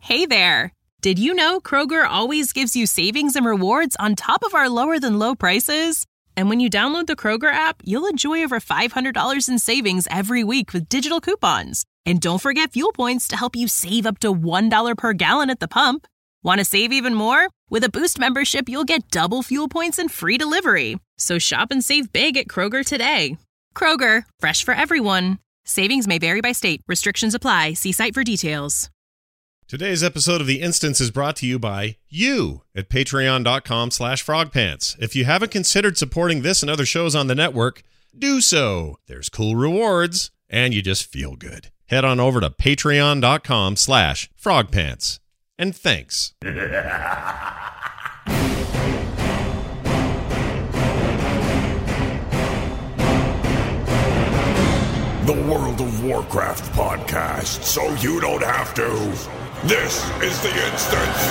Hey there! Did you know Kroger always gives you savings and rewards on top of our lower-than-low prices? And when you download the Kroger app, you'll enjoy over $500 in savings every week with digital coupons. And don't forget fuel points to help you save up to $1 per gallon at the pump. Want to save even more? With a Boost membership, you'll get double fuel points and free delivery. So shop and save big at Kroger today. Kroger, fresh for everyone. Savings may vary by state. Restrictions apply. See site for details. Today's episode of The Instance is brought to you by you at patreon.com/frogpants. If you haven't considered supporting this and other shows on the network, do so. There's cool rewards, and you just feel good. Head on over to patreon.com/frogpants. And thanks. The World of Warcraft podcast, so you don't have to. This is The Instance.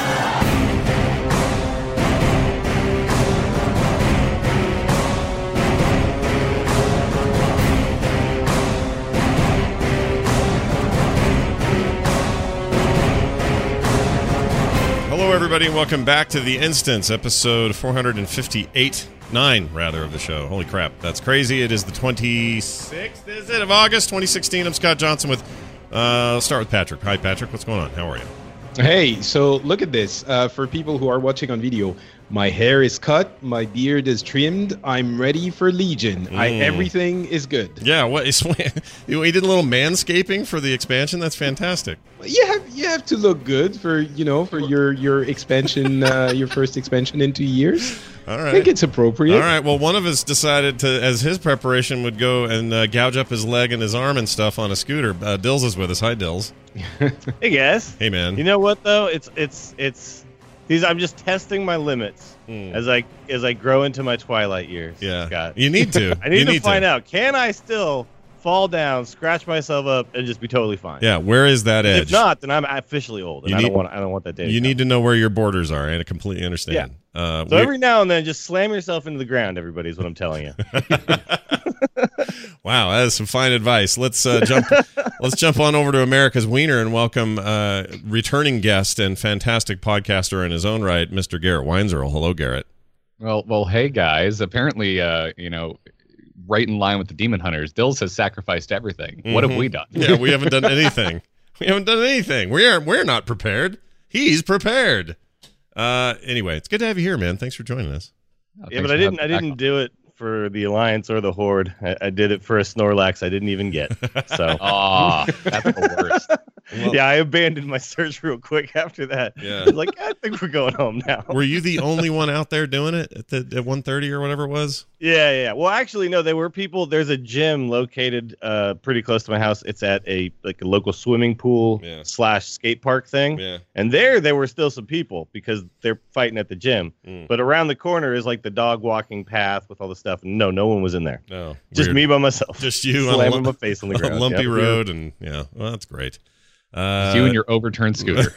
Hello, everybody, and welcome back to The Instance, episode 458. 9 of the show. Holy crap, that's crazy. It is the 26th, is it, of August 2016. I'm Scott Johnson with, let's start with Patrick. Hi, Patrick. What's going on? How are you? Hey, so look at this. For people who are watching on video, my hair is cut, my beard is trimmed, I'm ready for Legion. Everything is good. Yeah, what is we did a little manscaping for the expansion. That's fantastic. You have to look good for your expansion, your first expansion in 2 years. All right. I think it's appropriate. All right. Well, one of us decided to, as his preparation, would go and gouge up his leg and his arm and stuff on a scooter. Dills is with us. Hi, Dills. Hey, guys. Hey, man. You know what though? It's these. I'm just testing my limits as I grow into my twilight years. Yeah. Scott. You need to. I need to find out. Can I still fall down, scratch myself up, and just be totally fine? Yeah. Where is that edge? If not, then I'm officially old, and I don't want that day. You need to know where your borders are, and I completely understand. Yeah. So every now and then, just slam yourself into the ground. Everybody is what I'm telling you. Wow, that is some fine advice. Let's jump. Let's jump on over to America's Wiener and welcome returning guest and fantastic podcaster in his own right, Mr. Garrett Weinzierl. Hello, Garrett. Well, hey guys. Apparently, right in line with the Demon Hunters, Dills has sacrificed everything. What have we done? Yeah, we haven't done anything. We're not prepared. He's prepared. Anyway, it's good to have you here, man. Than's for joining us. Yeah, but I didn't do it for the Alliance or the Horde. I did it for a Snorlax I didn't even get. So, that's the worst. Well, yeah, I abandoned my search real quick after that. Yeah. I was like, I think we're going home now. Were you the only one out there doing it at 1:30 or whatever it was? Yeah. Well, actually, no. There were people. There's a gym located pretty close to my house. It's at a local swimming pool / skate park thing. Yeah. And there were still some people because they're fighting at the gym. But around the corner is like the dog walking path with all the stuff. And no one was in there. No, just weird. Me by myself. Just you slamming my face on the ground. Lumpy road, and well, that's great. You and your overturned scooter.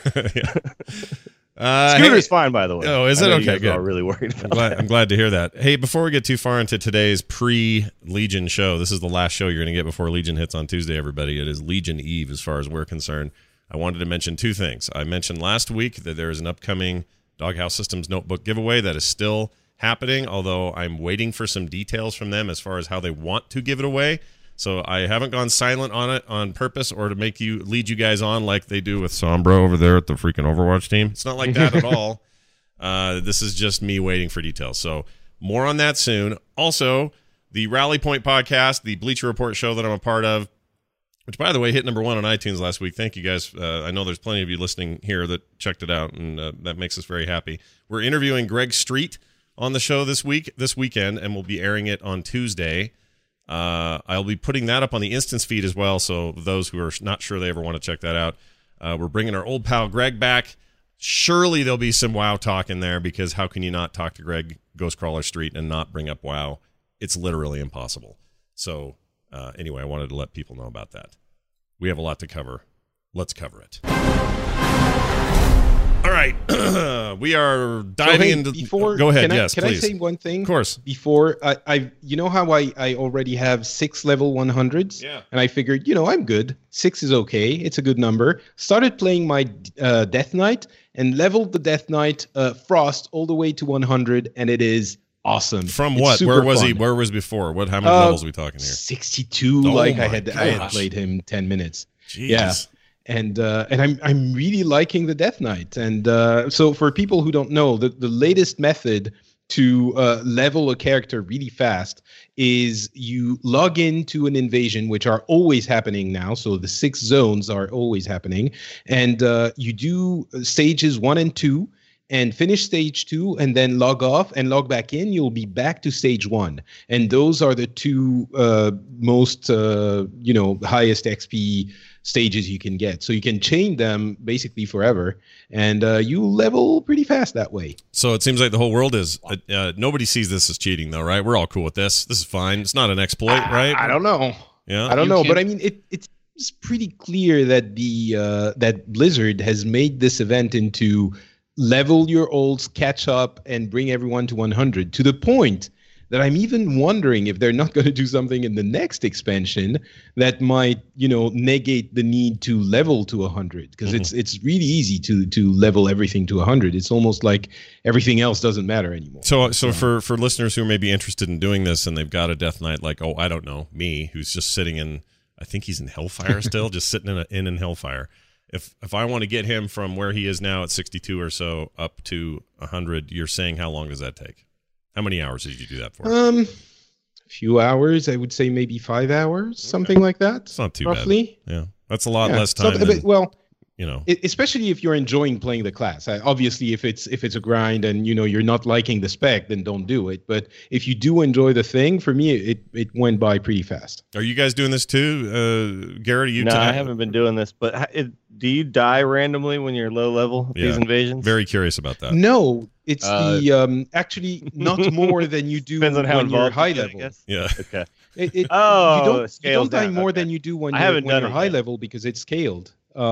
Scooter's fine, by the way. Oh, is it? Okay, good. I'm really worried about that. I'm glad to hear that. Hey, before we get too far into today's pre-Legion show, this is the last show you're going to get before Legion hits on Tuesday, everybody. It is Legion Eve as far as we're concerned. I wanted to mention two things. I mentioned last week that there is an upcoming Doghouse Systems notebook giveaway that is still happening, although I'm waiting for some details from them as far as how they want to give it away. So I haven't gone silent on it on purpose or to lead you guys on like they do with Sombra over there at the freaking Overwatch team. It's not like that at all. This is just me waiting for details. So more on that soon. Also, the Rally Point podcast, the Bleacher Report show that I'm a part of, which, by the way, hit number 1 on iTunes last week. Thank you, guys. I know there's plenty of you listening here that checked it out, and that makes us very happy. We're interviewing Greg Street on the show this weekend, and we'll be airing it on Tuesday. I'll be putting that up on the Instance feed as well, so those who are not sure they ever want to check that out. We're bringing our old pal Greg back. Surely there'll be some WoW talk in there, because how can you not talk to Greg Ghostcrawler Street and not bring up WoW? It's literally impossible. So anyway, I wanted to let people know about that. We have a lot to cover. Let's cover it. All right. We are diving into. Go ahead. Yes, can please. I say one thing? Of course. Before I you know how I already have 6 level 100s? Yeah. And I figured, I'm good. 6 is okay. It's a good number. Started playing my Death Knight and leveled the Death Knight Frost all the way to 100, and it is awesome. From it's what? Where was fun. he? Where was before? How many levels are we talking here? 62. Oh I my had played him 10 minutes. Jeez. Yeah. And I'm really liking the Death Knight. And so for people who don't know, the latest method to level a character really fast is you log into an invasion, which are always happening now. So the 6 zones are always happening. And you do stages 1 and 2. And finish stage 2 and then log off and log back in, you'll be back to stage 1. And those are the 2 most, highest XP stages you can get. So you can chain them basically forever, and you level pretty fast that way. So it seems like the whole world is, nobody sees this as cheating though, right? We're all cool with this. This is fine. It's not an exploit, right? I don't know. Yeah. I don't know, but I mean, it's pretty clear that that Blizzard has made this event into level your olds, catch up, and bring everyone to 100, to the point that I'm even wondering if they're not going to do something in the next expansion that might, negate the need to level to 100, because it's really easy to level everything to 100. It's almost like everything else doesn't matter anymore. So for listeners who may be interested in doing this and they've got a Death Knight like, I don't know, me, who's just sitting in, I think he's in Hellfire still, just sitting in Hellfire. If I want to get him from where he is now at 62 or so up to 100, you're saying how long does that take? How many hours did you do that for? A few hours. I would say maybe 5 hours, something like that. It's not too roughly. bad. Yeah, that's a lot less time. Especially if you're enjoying playing the class. Obviously, if it's a grind and you're not liking the spec, then don't do it. But if you do enjoy the thing, for me, it went by pretty fast. Are you guys doing this too, Garrett? No, I haven't been doing this. But do you die randomly when you're low level these invasions? Very curious about that. No, it's actually not more than you do Depends on how when you're high you level. Yeah. Okay. You don't die more than you do when you're high level, because it's scaled.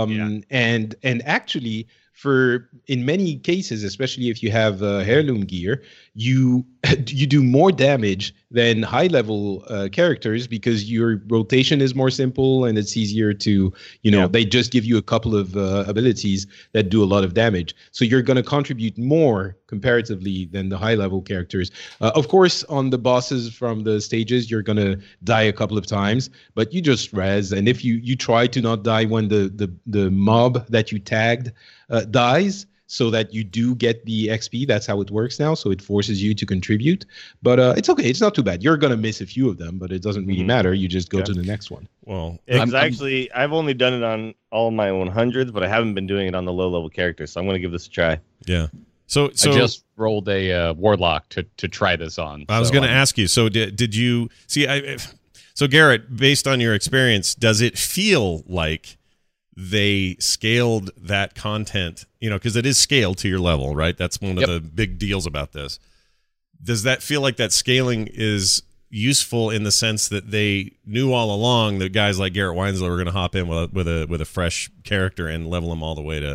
And actually, in many cases, especially if you have heirloom gear, you do more damage than high level characters, because your rotation is more simple and it's easier to, they just give you a couple of abilities that do a lot of damage. So you're going to contribute more comparatively than the high level characters. Of course, on the bosses from the stages, you're going to die a couple of times, but you just res. And if you try to not die when the mob that you tagged dies, so that you do get the XP. That's how it works now. So it forces you to contribute. But it's okay. It's not too bad. You're going to miss a few of them, but it doesn't really matter. You just go to the next one. Well, I've only done it on all my 100s, but I haven't been doing it on the low-level characters. So I'm going to give this a try. Yeah. So I just rolled a Warlock to try this on. I was going to ask you. So did you see? So Garrett, based on your experience, does it feel like they scaled that content, because it is scaled to your level, right? That's one of the big deals about this. Does that feel like that scaling is useful in the sense that they knew all along that guys like Garrett Winslow were going to hop in with a fresh character and level him all the way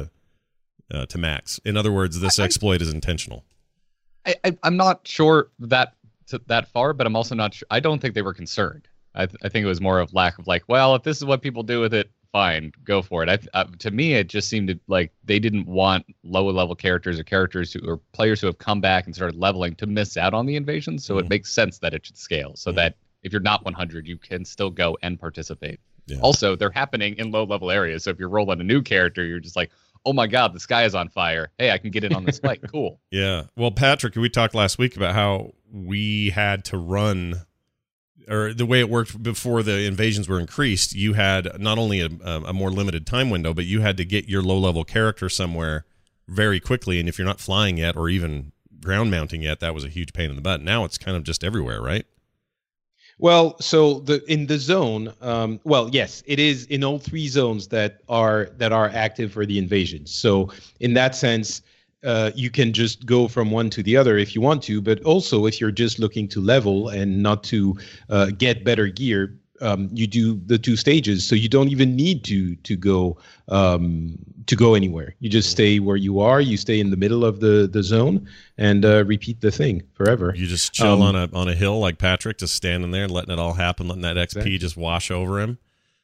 to max? In other words, this exploit is intentional. I'm not sure that far, but I'm also not sure. I don't think they were concerned. I think it was more of lack of if this is what people do with it, fine, go for it. To me, it just seemed like they didn't want lower level characters or players who have come back and started leveling to miss out on the invasion. So it makes sense that it should scale so that if you're not 100, you can still go and participate. Yeah. Also, they're happening in low level areas. So if you're rolling a new character, you're just like, oh my God, the sky is on fire. Hey, I can get in on this fight. Cool. Yeah. Well, Patrick, we talked last week about how we had to run, or the way it worked before the invasions were increased. You had not only a more limited time window, but you had to get your low-level character somewhere very quickly. And if you're not flying yet or even ground mounting yet, that was a huge pain in the butt. Now it's kind of just everywhere, right? Well, so in the zone, yes, it is in all 3 zones that are active for the invasion. So in that sense, you can just go from one to the other if you want to, but also if you're just looking to level and not to get better gear, you do the 2 stages, so you don't even need to go anywhere. You just stay where you are. You stay in the middle of the zone and repeat the thing forever. You just chill on a hill like Patrick, just standing there and letting it all happen, letting that XP just wash over him.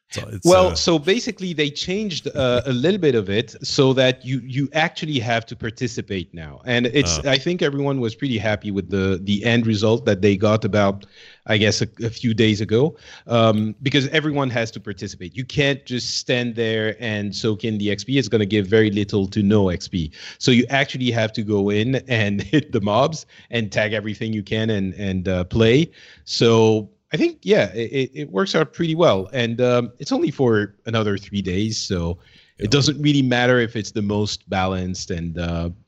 So basically they changed a little bit of it so that you actually have to participate now. And I think everyone was pretty happy with the end result that they got about, I guess, a few days ago, because everyone has to participate. You can't just stand there and soak in the XP. It's going to give very little to no XP. So you actually have to go in and hit the mobs and tag everything you can and play. So I think, it works out pretty well. And it's only for another 3 days, so it doesn't really matter if it's the most balanced and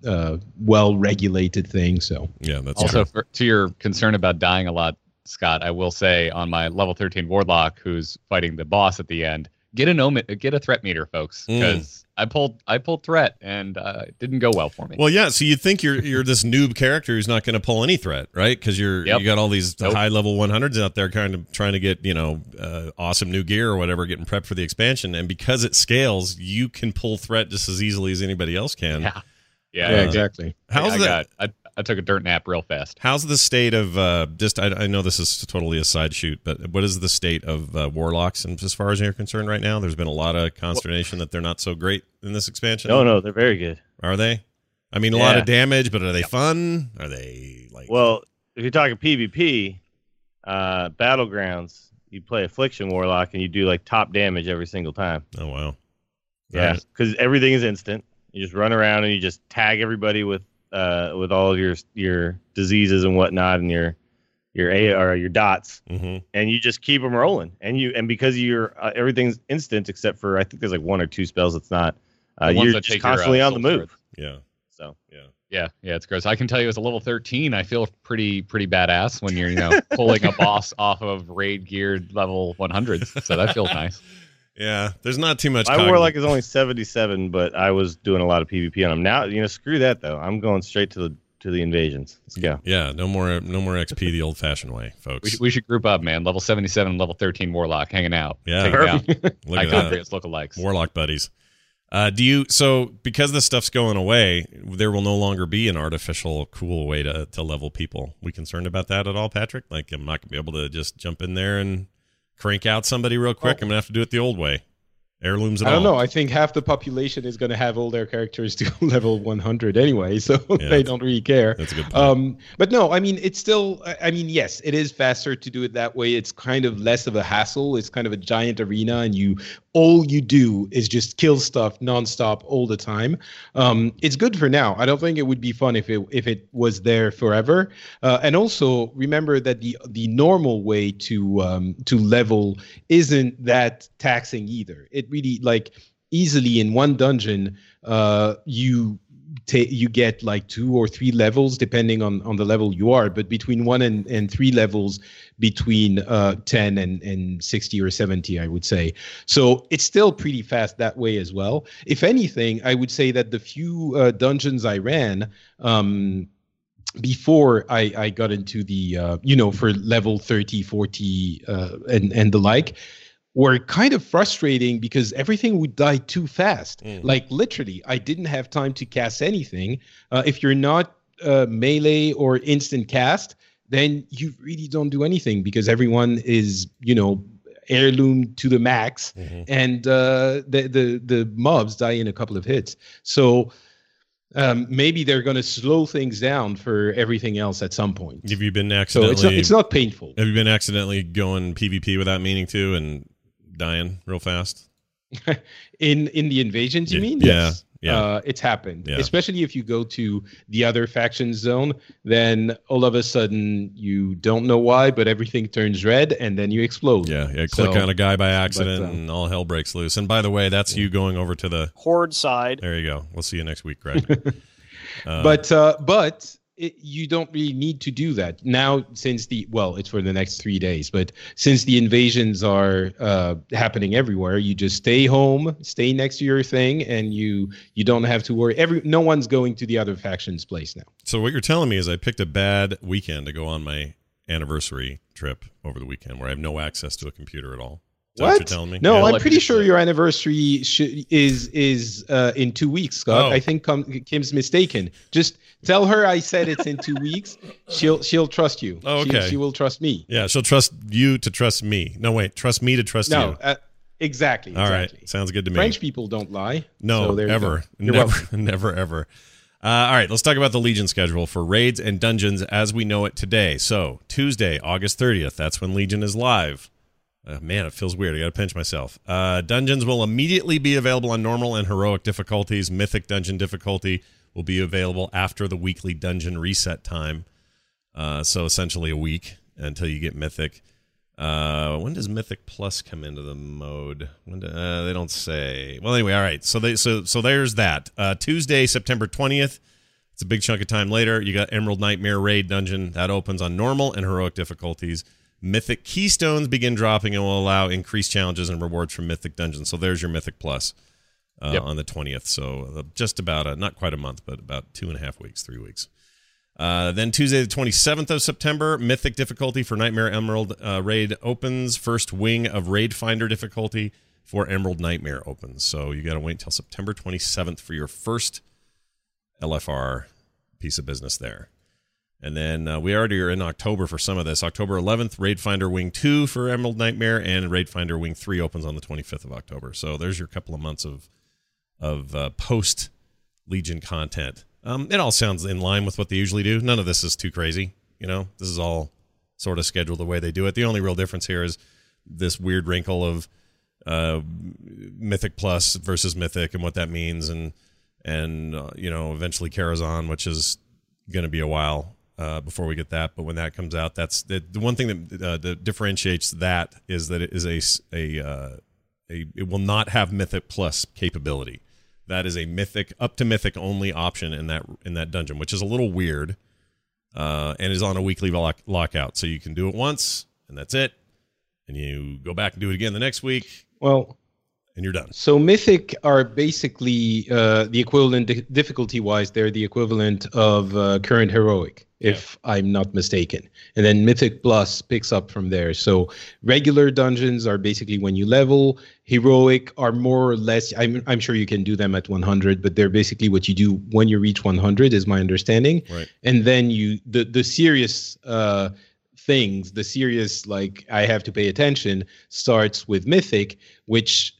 well-regulated thing. So that's also to your concern about dying a lot, Scott, I will say on my level 13 Warlock, who's fighting the boss at the end, get a threat meter, folks, because I pulled threat and it didn't go well for me. Well, yeah. So you'd think you're this noob character who's not going to pull any threat, right? Because you got all these high level 100s out there, kind of trying to get awesome new gear or whatever, getting prepped for the expansion. And because it scales, you can pull threat just as easily as anybody else can. Yeah, exactly. I took a dirt nap real fast. How's the state of I know this is totally a side shoot, but what is the state of Warlocks and as far as you're concerned right now? There's been a lot of consternation that they're not so great in this expansion. No, they're very good. Are they? I mean, a lot of damage, but are they fun? Are they like? Well, if you're talking PvP, Battlegrounds, you play Affliction Warlock and you do like top damage every single time. Oh wow! Yeah, because everything is instant. You just run around and you just tag everybody with all of your diseases and whatnot and your dots, and you just keep them rolling. And because you're everything's instant except for I think there's like 1 or 2 spells that's not. You're just constantly on the move. Yeah. So yeah, it's gross. I can tell you as a level 13, I feel pretty badass when you're pulling a boss off of raid geared level 100s. So that feels nice. Yeah, there's not too much. My Warlock is only 77, but I was doing a lot of PvP on him. Now, screw that though. I'm going straight to the invasions. Let's go. Yeah, no more XP the old-fashioned way, folks. We should group up, man. Level 77, level 13 Warlock, hanging out. Yeah, look at that. Lookalikes. Warlock buddies. So because this stuff's going away, there will no longer be an artificial cool way to level people. We concerned about that at all, Patrick? Like, I'm not gonna be able to just jump in there and crank out somebody real quick. I'm gonna have to do it the old way. Heirlooms and all. I don't know. I think half the population is going to have all their characters to level 100 anyway, so they don't really care. That's a good point. But no, I mean, it's still. I mean, yes, it is faster to do it that way. It's kind of less of a hassle. It's kind of a giant arena, and all you do is just kill stuff nonstop all the time. It's good for now. I don't think it would be fun if it was there forever. And also remember that the normal way to level isn't that taxing either. It really, like, easily in one dungeon, you get like 2 or 3 levels depending on the level you are, but between 1 and 3 levels between 10 and 60 or 70, I would say. So it's still pretty fast that way as well. If anything, I would say that the few dungeons I ran before I got into the for level 30, 40 and the like, were kind of frustrating because everything would die too fast. Like, literally, I didn't have time to cast anything. If you're not melee or instant cast, then you really don't do anything because everyone is, heirloom to the max, and the mobs die in a couple of hits. So maybe they're going to slow things down for everything else at some point. Have you been accidentally? So it's not painful. Have you been accidentally going PvP without meaning to and dying real fast? in the invasions, you mean? Yes. It's happened. Especially if you go to the other faction zone, then all of a sudden you don't know why, but everything turns red and then you explode. Click on a guy by accident and all hell breaks loose. And by the way, that's you going over to the Horde side. There you go. We'll see you next week, Greg. But you don't really need to do that now, since it's for the next 3 days, but since the invasions are happening everywhere, you just stay home, stay next to your thing, and you don't have to worry. No one's going to the other faction's place now. So what you're telling me is I picked a bad weekend to go on my anniversary trip over the weekend where I have no access to a computer at all. What you're telling me? No, yeah. I'm pretty sure your anniversary is in 2 weeks, Scott. Oh. I think Kim's mistaken. Just tell her I said it's in 2 weeks. She'll trust you. Oh, okay. She will trust me. Yeah, she'll trust you to trust me. No, wait, trust me to trust you. Exactly. All right, sounds good to me. French people don't lie. No, so ever. Never, ever. All right, let's talk about the Legion schedule for raids and dungeons as we know it today. So, Tuesday, August 30th, that's when Legion is live. Man, it feels weird. I got to pinch myself. Dungeons will immediately be available on normal and heroic difficulties. Mythic dungeon difficulty will be available after the weekly dungeon reset time. So essentially a week until you get Mythic. When does Mythic Plus come into the mode? They don't say. Well, anyway, all right. So there's that. Tuesday, September 20th. It's a big chunk of time later. You got Emerald Nightmare Raid Dungeon. That opens on normal and heroic difficulties. Mythic Keystones begin dropping and will allow increased challenges and rewards from Mythic Dungeons. So there's your Mythic Plus on the 20th. So just about, not quite a month, but about 2.5 weeks, 3 weeks. Then Tuesday, the 27th of September, Mythic difficulty for Nightmare Emerald Raid opens. First wing of Raid Finder difficulty for Emerald Nightmare opens. So you got to wait until September 27th for your first LFR piece of business there. And then we already are in October for some of this. October 11th, Raid Finder Wing 2 for Emerald Nightmare, and Raid Finder Wing 3 opens on the 25th of October. So there's your couple of months of post-Legion content. It all sounds in line with what they usually do. None of this is too crazy. This is all sort of scheduled the way they do it. The only real difference here is this weird wrinkle of Mythic Plus versus Mythic and what that means, and eventually Karazhan, which is going to be a while before we get that. But when that comes out, that's the one thing that differentiates that is that it is it will not have Mythic Plus capability. That is a Mythic up to Mythic only option in that dungeon, which is a little weird, and is on a weekly lockout. So you can do it once and that's it, and you go back and do it again the next week. Well, and you're done. So Mythic are basically the equivalent difficulty-wise. They're the equivalent of current Heroic, if I'm not mistaken. And then Mythic Plus picks up from there. So regular dungeons are basically when you level. Heroic are more or less, I'm sure you can do them at 100, but they're basically what you do when you reach 100 is my understanding. Right. And then the serious things, the serious, like, I have to pay attention, starts with Mythic, which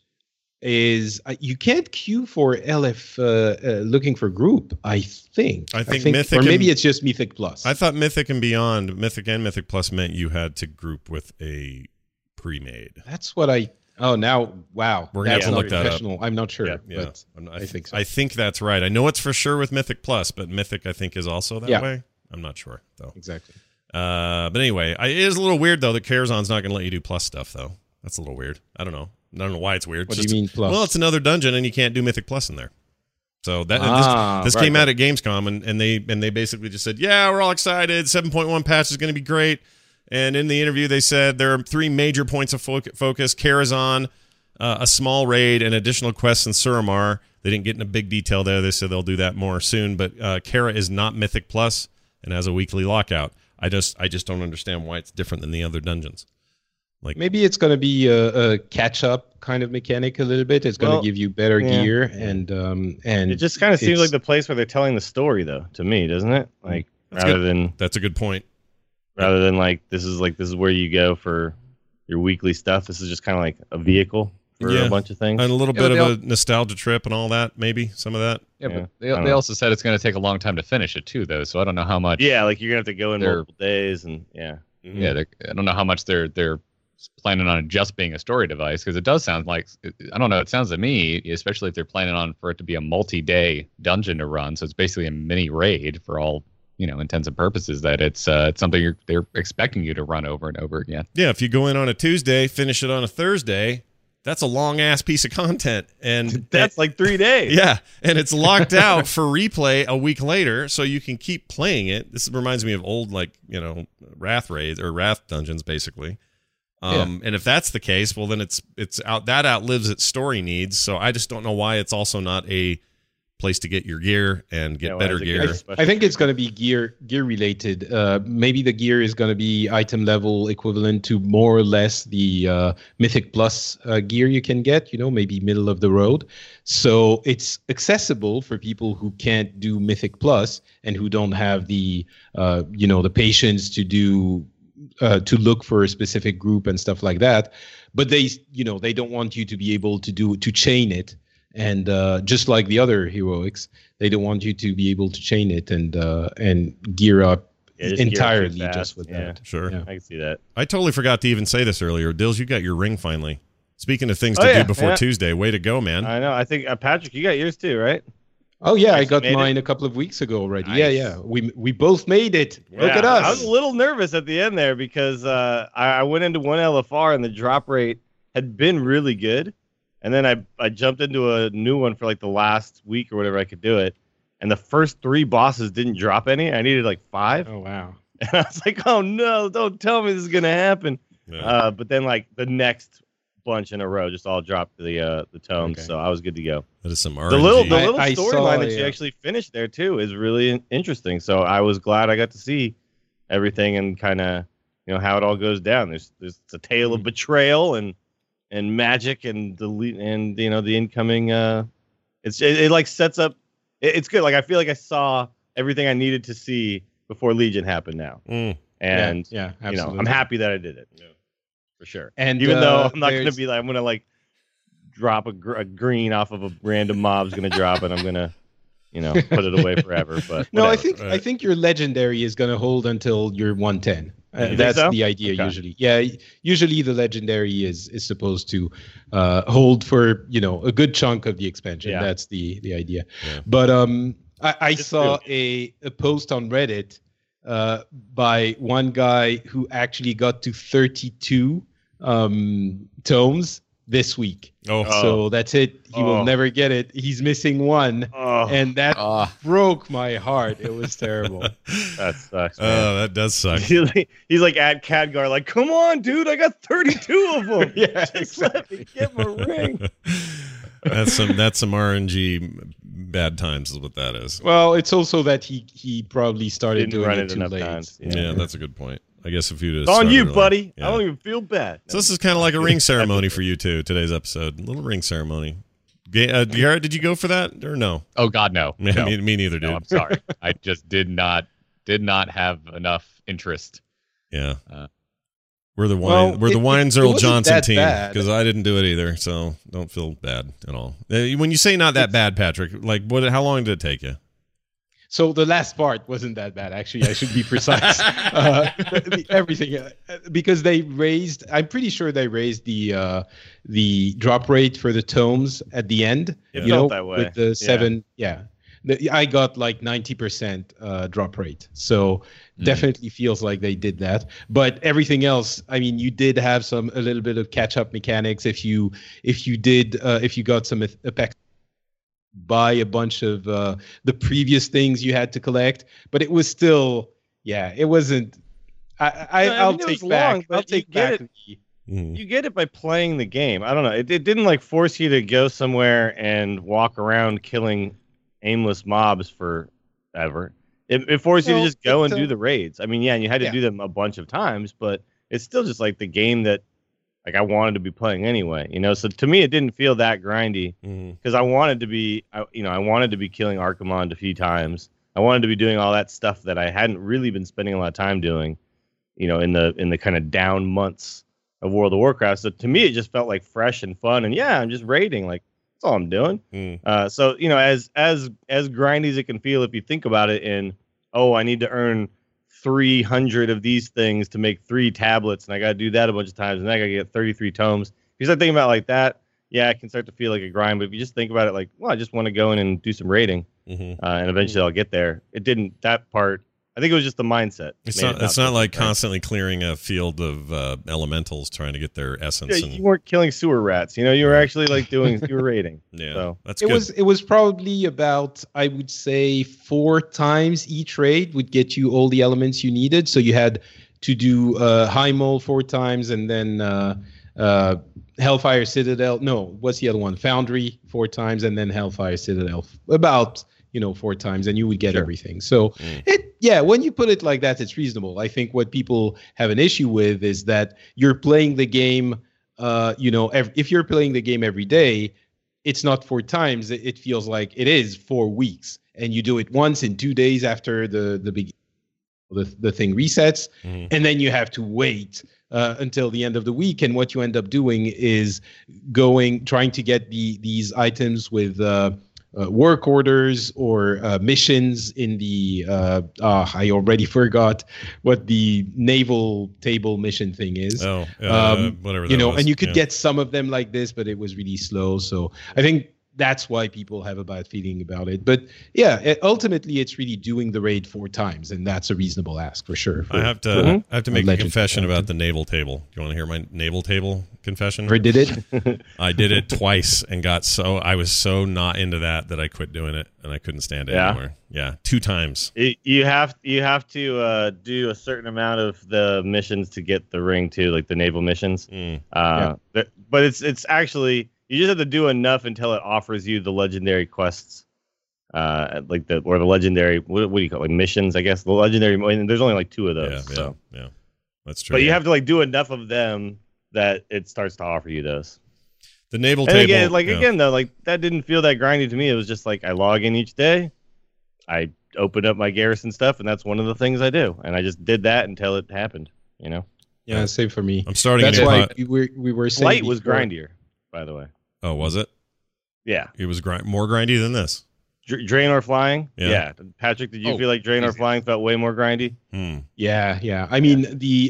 is you can't queue for LF looking for group. I think Mythic, or maybe it's just Mythic Plus. I thought Mythic and Beyond, Mythic and Mythic Plus meant you had to group with a pre-made. That's what I. Oh, now wow, we're gonna have to look that up. I'm not sure, but I think so. I think that's right. I know it's for sure with Mythic Plus, but Mythic I think is also that way. I'm not sure though. Exactly. But anyway, it is a little weird though that Karazhan's not going to let you do Plus stuff though. That's a little weird. I don't know why it's weird. What do you mean Plus? Well, it's another dungeon, and you can't do Mythic Plus in there. So that this came out at Gamescom, and they basically just said, yeah, we're all excited. 7.1 patch is going to be great. And in the interview, they said there are 3 major points of focus: Karazhan, a small raid, and additional quests in Suramar. They didn't get into big detail there. They said they'll do that more soon. But Kara is not Mythic Plus and has a weekly lockout. I just don't understand why it's different than the other dungeons. Like maybe it's going to be a catch-up kind of mechanic a little bit. It's going to give you better gear, and it just kind of seems like the place where they're telling the story, though, to me, doesn't it? Like that's a good point. Rather than like this is where you go for your weekly stuff. This is just kind of like a vehicle for a bunch of things, and a little bit of a nostalgia trip and all that. Maybe some of that. Yeah, but they also said it's going to take a long time to finish it too, though. So I don't know how much. Yeah, like you're gonna have to go in multiple days, and I don't know how much they're planning on it just being a story device, because it does sound like, I don't know, it sounds to me, especially if they're planning on for it to be a multi-day dungeon to run, so it's basically a mini raid for all intents and purposes, that it's something they're expecting you to run over and over again. Yeah, if you go in on a Tuesday, finish it on a Thursday, that's a long ass piece of content, and that's like 3 days. Yeah, and it's locked out for replay a week later, so you can keep playing it. This reminds me of old Wrath raids or Wrath dungeons, basically. And if that's the case, well, then it's out, that outlives its story needs. So I just don't know why it's also not a place to get your gear and get better gear. I think it's going to be gear related. Maybe the gear is going to be item level equivalent to more or less the Mythic Plus gear you can get, maybe middle of the road. So it's accessible for people who can't do Mythic Plus and who don't have the the patience to do to look for a specific group and stuff like that. But they don't want you to be able to chain it. And just like the other heroics, they don't want you to be able to chain it and gear up entirely just with that. Sure. Yeah. I can see that. I totally forgot to even say this earlier. Dills, you got your ring finally. Speaking of things to do before Tuesday, way to go, man. I know. I think, Patrick, you got yours too, right? Oh, yeah. I got mine a couple of weeks ago already. Nice. Yeah. We both made it. Yeah. Look at us. I was a little nervous at the end there because I went into one LFR and the drop rate had been really good. And then I jumped into a new one for like the last week or whatever I could do it. And the first 3 bosses didn't drop any. I needed like 5. Oh, wow. And I was like, oh, no, don't tell me this is going to happen. Yeah. But then like the next bunch in a row just all dropped the tomes. Okay. So I was good to go. That is some RNG. The little storyline that you actually finished there too is really interesting. So I was glad I got to see everything and kind of, how it all goes down. There's a tale of betrayal and magic and the incoming it like sets up it's good. Like I feel like I saw everything I needed to see before Legion happened now. And yeah, absolutely. I'm happy that I did it. Yeah. For sure. And even though I'm not going to be like I'm going to like drop a green off of a random mob's going to drop and I'm going to put it away forever, but no, I think your legendary is going to hold until you're 110. That's the idea. Okay. Usually. Yeah. Usually the legendary is supposed to hold for, a good chunk of the expansion. Yeah. That's the idea. Yeah. But I saw a post on Reddit by one guy who actually got to 32 tomes this week. So that's it. He will never get it. He's missing 1. And that broke my heart. It was terrible. That sucks, man. That does suck. He's like at Khadgar, like, come on, dude, I got 32 of them. Yeah, just let me get my ring. That's some RNG bad times is what that is. Well, it's also that he probably started doing it too late. Times. Yeah, that's a you I guess if you it's on you, buddy. Yeah. I don't even feel bad. So this is kind of like a ring ceremony for you too. Today's episode, a little ring ceremony. Garrett, did you go for that or no? Oh God, no. Me neither, dude. No, I'm sorry. I just did not have enough interest. Yeah. We're the Wines Earl Johnson team because I didn't do it either, so don't feel bad at all. When you say not that bad, Patrick, like how long did it take you? So the last part wasn't that bad, actually. I should be precise. Everything, because they raised. I'm pretty sure they raised the drop rate for the tomes at the end. It felt that way with the 7. Yeah, I got like 90% drop rate. So definitely feels like they did that. But everything else, I mean, you did have a little bit of catch up mechanics. If you got some Apex. Buy a bunch of the previous things you had to collect, but it was still, it wasn't. I'll take back. I'll take back. You get it by playing the game. I don't know. It didn't like force you to go somewhere and walk around killing aimless mobs forever. It forced you to just go and do the raids. I mean, and you had to do them a bunch of times, but it's still just like the game that. Like I wanted to be playing anyway, So to me, it didn't feel that grindy because I wanted to be, I wanted to be killing Archimonde a few times. I wanted to be doing all that stuff that I hadn't really been spending a lot of time doing, in the kind of down months of World of Warcraft. So to me, it just felt like fresh and fun. And I'm just raiding, like that's all I'm doing. So as grindy as it can feel, if you think about it, I need to earn 300 of these things to make 3 tablets, and I got to do that a bunch of times, and then I got to get 33 tomes. If you start thinking about it like that, it can start to feel like a grind. But if you just think about it like, well, I just want to go in and do some raiding, and eventually I'll get there. It didn't. That part, I think it was just the mindset. It's not like constantly clearing a field of elementals trying to get their essence. Yeah, you weren't killing sewer rats. You were actually like you were raiding. Yeah, so that's good. It was probably about, I would say, 4 times each raid would get you all the elements you needed. So you had to do high mole 4 times, and then Hellfire Citadel. No, what's the other one? Foundry 4 times, and then Hellfire Citadel about 4 times, and you would get everything. So when you put it like that, it's reasonable. I think what people have an issue with is that you're playing the game. If you're playing the game every day, it's not 4 times. It feels like it is 4 weeks, and you do it once in 2 days after the thing resets, and then you have to wait until the end of the week. And what you end up doing is trying to get these items with work orders or missions in the I already forgot what the naval table mission thing is. Whatever that was. And you could get some of them like this, but it was really slow. So I think that's why people have a bad feeling about it. But ultimately it's really doing the raid 4 times, and that's a reasonable ask for sure. I have to make a confession about the naval table. Do you want to hear my naval table confession? Or did it? I did it twice and I was so not into that I quit doing it, and I couldn't stand it anymore. Yeah, 2 times. You have to do a certain amount of the missions to get the ring too, like the naval missions. But it's actually, you just have to do enough until it offers you the legendary quests, the legendary, what do you call it, like missions? I guess the legendary. I mean, there's only like 2 of those. Yeah, that's true. But you have to do enough of them that it starts to offer you those. The naval table. Again though, that didn't feel that grindy to me. It was just like I log in each day, I open up my garrison stuff, and that's one of the things I do, and I just did that until it happened. Yeah, same for me. I'm starting. That's why we were saying Flight was grindier, by the way. Oh, was it? Yeah. It was more grindy than this. Draenor flying? Yeah. Patrick, did you feel like Draenor flying felt way more grindy? Yeah. I mean,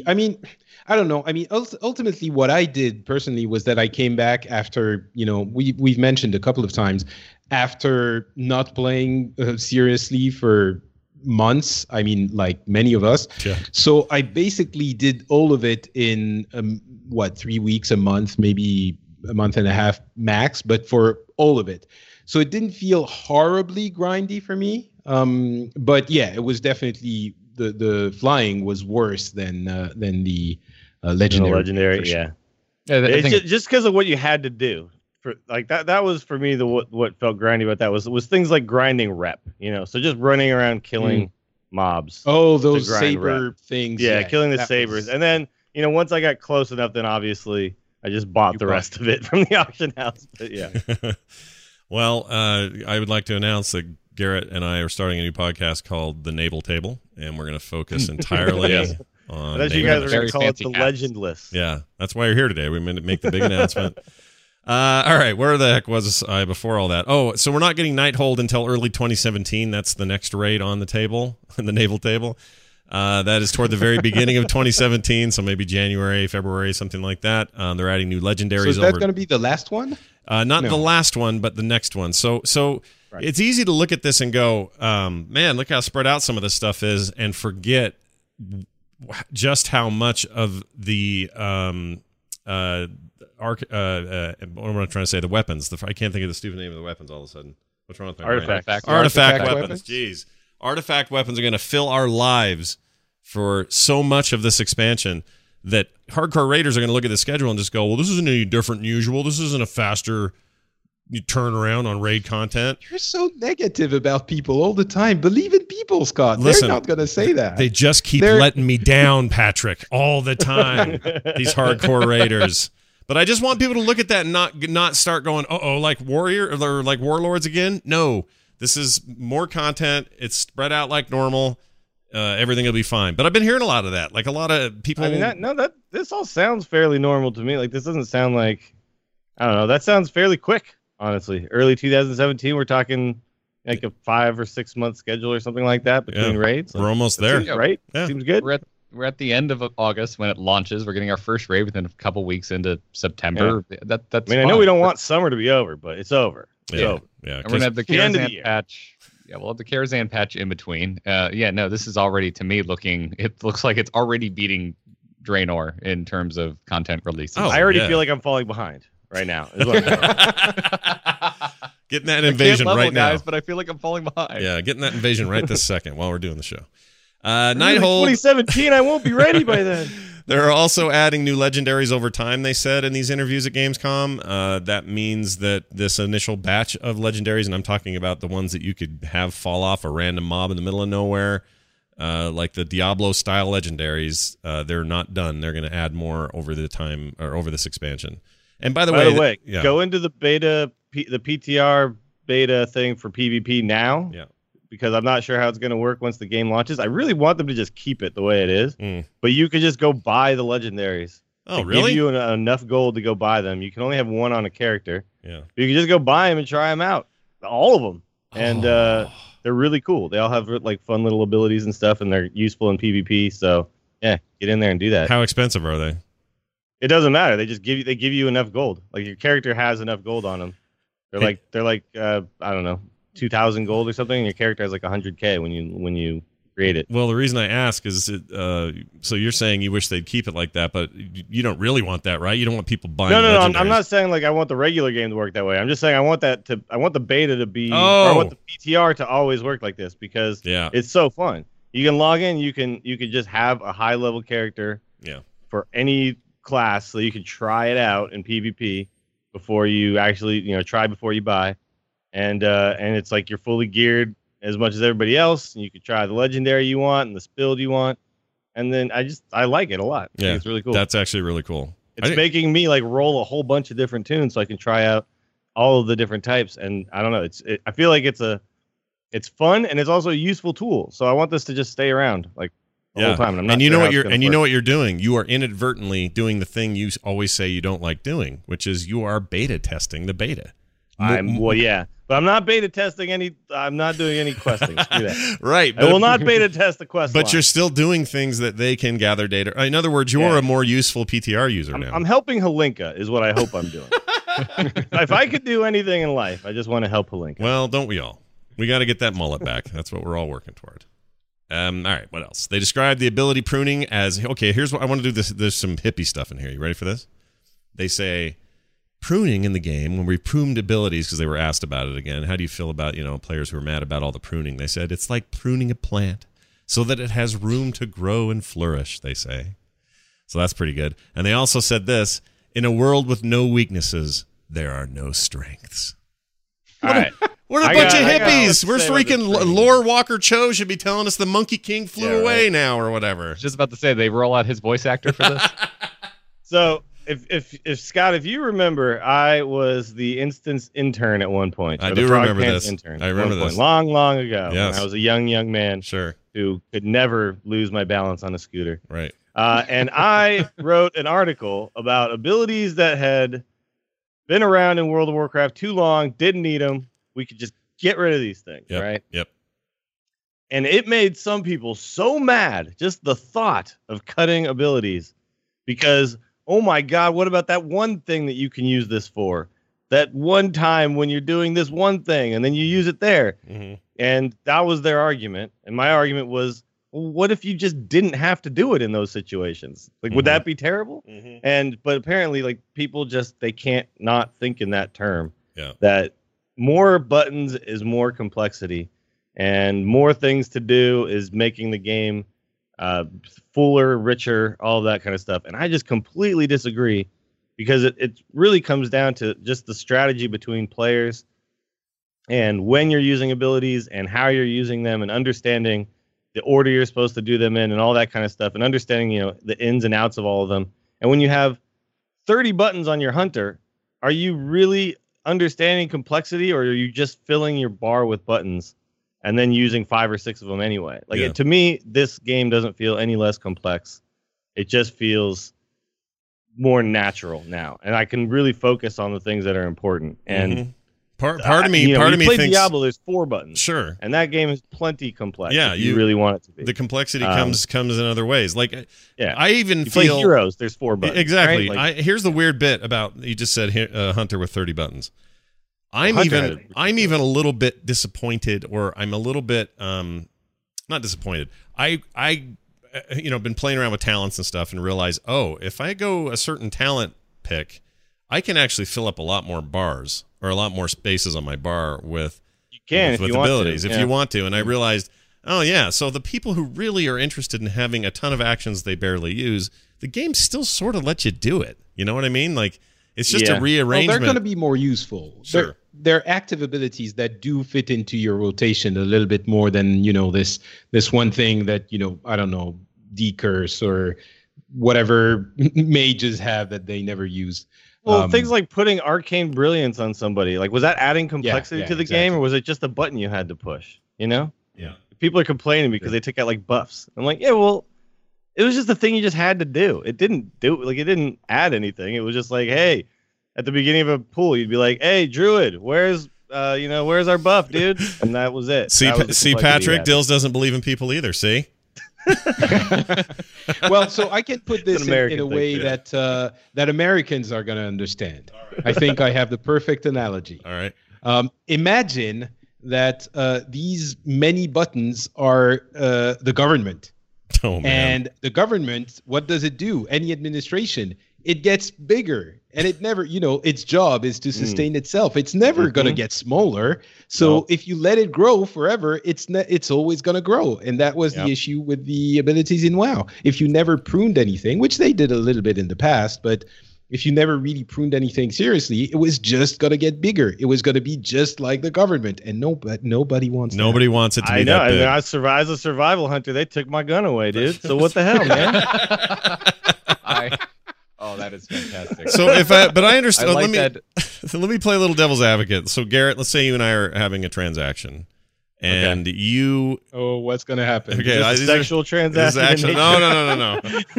I don't know. I mean, ultimately what I did personally was that I came back after, we've mentioned a couple of times, after not playing seriously for months. I mean, like many of us. Yeah. So I basically did all of it in 3 weeks, a month, maybe a month and a half max, but for all of it. So it didn't feel horribly grindy for me. But yeah, it was definitely the flying was worse than the legendary. Legendary, sure. It's just because of what you had to do. For like that was for me what felt grindy about that was things like grinding rep. So just running around killing mobs. Oh, those saber rep things. Yeah, killing the sabers, and then once I got close enough, then obviously I just bought the rest of it from the auction house. But yeah. Well, I would like to announce that Garrett and I are starting a new podcast called The Naval Table, and we're going to focus entirely on. You guys are going to call it the Legend List. Yeah, that's why you're here today. We're going to make the big announcement. All right, where the heck was I before all that? Oh, so we're not getting Nighthold until early 2017. That's the next raid on the table, the Naval Table. That is toward the very beginning of 2017, so maybe January, February, something like that. They're adding new legendaries. So is that going to be the last one? Not the last one, but the next one. So right. It's easy to look at this and go, man, look how spread out some of this stuff is, and forget just how much of the what am I trying to say? The weapons. I can't think of the stupid name of the weapons all of a sudden. What's wrong with my brain? Artifact weapons. Jeez. Artifact weapons are going to fill our lives for so much of this expansion that hardcore raiders are going to look at the schedule and just go, well, this isn't any different than usual. This isn't a faster turnaround on raid content. You're so negative about people all the time. Believe in people, Scott. Listen, they're not going to say that. They just keep letting me down, Patrick, all the time. These hardcore raiders. But I just want people to look at that and not start going, like Warrior or like Warlords again. No. This is more content. It's spread out like normal. Everything will be fine. But I've been hearing a lot of that. Like a lot of people. I mean, this all sounds fairly normal to me. Like this doesn't sound like, I don't know. That sounds fairly quick, honestly. Early 2017, we're talking like a 5 or 6 month schedule or something like that between raids. We're almost there, right? Yeah. Seems good. We're at the end of August when it launches. We're getting our first raid within a couple weeks into September. Yeah. That's I mean, I know we don't want summer to be over, but it's over. Yeah. And we're gonna have the Karazhan patch. Yeah, we'll have the Karazhan patch in between. This is already, to me, it looks like it's already beating Draenor in terms of content releases. I already feel like I'm falling behind right now. Is what getting that invasion right now, guys, but I feel like I'm falling behind. Yeah, getting that invasion right this second while we're doing the show. Nighthold 2017. I won't be ready by then. They're also adding new legendaries over time, they said in these interviews at Gamescom. That means that this initial batch of legendaries, and I'm talking about the ones that you could have fall off a random mob in the middle of nowhere, like the Diablo-style legendaries, they're not done. They're going to add more over the time or over this expansion. And by the way, go into the beta, the PTR beta thing for PvP now. Yeah. Because I'm not sure how it's going to work once the game launches. I really want them to just keep it the way it is. But you could just go buy the legendaries. Oh, really? Give you enough gold to go buy them. You can only have one on a character. Yeah. But you can just go buy them and try them out. All of them. And they're really cool. They all have like fun little abilities and stuff, and they're useful in PvP. So, yeah, get in there and do that. How expensive are they? It doesn't matter. They just give you enough gold. Like your character has enough gold on them. They're like I don't know, 2,000 gold or something, and your character has like 100K when you create it. Well, the reason I ask is so you're saying you wish they'd keep it like that, but you don't really want that, right? You don't want people buying. No. I'm not saying like I want the regular game to work that way. I'm just saying I want the beta to be, or I want the PTR to always work like this because it's so fun. You can log in, you can just have a high level character for any class, so you can try it out in PvP before you actually try before you buy. And it's like you're fully geared as much as everybody else, and you can try the legendary you want and the build you want. And then I like it a lot. Yeah, it's really cool. That's actually really cool. It's making me like roll a whole bunch of different tunes so I can try out all of the different types. And I don't know, I feel like it's fun and it's also a useful tool. So I want this to just stay around like the whole time. And you know what you're doing. You are inadvertently doing the thing you always say you don't like doing, which is you are beta testing the beta. But I'm not beta testing I'm not doing any questing. Screw that. Right. I will not beta test the quest But line. You're still doing things that they can gather data. In other words, you're a more useful PTR user now. I'm helping Halinka is what I hope I'm doing. If I could do anything in life, I just want to help Halinka. Well, don't we all? We got to get that mullet back. That's what we're all working toward. All right, what else? They described the ability pruning as, okay, here's what I want to do. There's some hippie stuff in here. You ready for this? They say, pruning in the game, when we pruned abilities, because they were asked about it again, how do you feel about, players who are mad about all the pruning? They said, it's like pruning a plant so that it has room to grow and flourish, they say. So that's pretty good. And they also said this, in a world with no weaknesses, there are no strengths. All right. We're a bunch of hippies. We're freaking Lore Walker Cho should be telling us the Monkey King flew away now or whatever. Just about to say, they roll out his voice actor for this. So if Scott, if you remember, I was the instance intern at one point. I do remember this. Intern I remember this. Long ago. Yes. When I was a young man. Sure. Who could never lose my balance on a scooter. Right. And I wrote an article about abilities that had been around in World of Warcraft too long, didn't need them. We could just get rid of these things, right? Yep. And it made some people so mad, just the thought of cutting abilities, because, oh my God, what about that one thing that you can use this for? That one time when you're doing this one thing and then you use it there. Mm-hmm. And that was their argument. And my argument was, well, what if you just didn't have to do it in those situations? Like, would that be terrible? Mm-hmm. But apparently, like, people they can't not think in that term. Yeah. That more buttons is more complexity, and more things to do is making the game fuller, richer, all that kind of stuff. And I just completely disagree, because it really comes down to just the strategy between players and when you're using abilities and how you're using them and understanding the order you're supposed to do them in and all that kind of stuff, and understanding, the ins and outs of all of them. And when you have 30 buttons on your hunter, are you really understanding complexity, or are you just filling your bar with buttons and then using 5 or 6 of them anyway? Like, to me, this game doesn't feel any less complex. It just feels more natural now, and I can really focus on the things that are important. And part of me thinks Diablo, there's 4 buttons, sure, and that game is plenty complex. Yeah, you really want it to be. The complexity comes in other ways. Like, I even play Heroes. There's 4 buttons. Exactly. Right? Like, here's the weird bit about, you just said Hunter with 30 buttons. I'm even a little bit disappointed, or I'm a little bit not disappointed. I been playing around with talents and stuff and realize, if I go a certain talent pick, I can actually fill up a lot more bars, or a lot more spaces on my bar with abilities if you want to. And I realized, so the people who really are interested in having a ton of actions they barely use, the game still sort of lets you do it. You know what I mean? Like, it's just a rearrangement. Well, they're going to be more useful. Sure. They're active abilities that do fit into your rotation a little bit more than, this one thing that, I don't know, decurse or whatever mages have that they never use. Well, things like putting arcane brilliance on somebody, like, was that adding complexity to the game, or was it just a button you had to push? Yeah. People are complaining because they took out like buffs. I'm like, yeah, well, it was just a thing you just had to do. It didn't add anything. It was just like, hey, at the beginning of a pool, you'd be like, hey, Druid, where's our buff, dude? And that was it. See, Patrick, Dills doesn't believe in people either. See. Well, so I can put this in a way that Americans are going to understand. Right. I think I have the perfect analogy. All right. Imagine that these many buttons are the government. Oh, man. And the government, what does it do? Any administration, it gets bigger. And it never, its job is to sustain itself. It's never going to get smaller. So if you let it grow forever, it's always going to grow. And that was the issue with the abilities in WoW. If you never pruned anything, which they did a little bit in the past, but if you never really pruned anything seriously, it was just going to get bigger. It was going to be just like the government. And nobody wants Nobody wants it to be that big. I survived as a survival hunter. They took my gun away, dude. So what the hell, man? Oh, that is fantastic. So but I understand. Let me play a little devil's advocate. So Garrett, let's say you and I are having a transaction, and you. Oh, what's going to happen? Okay, sexual transaction. No.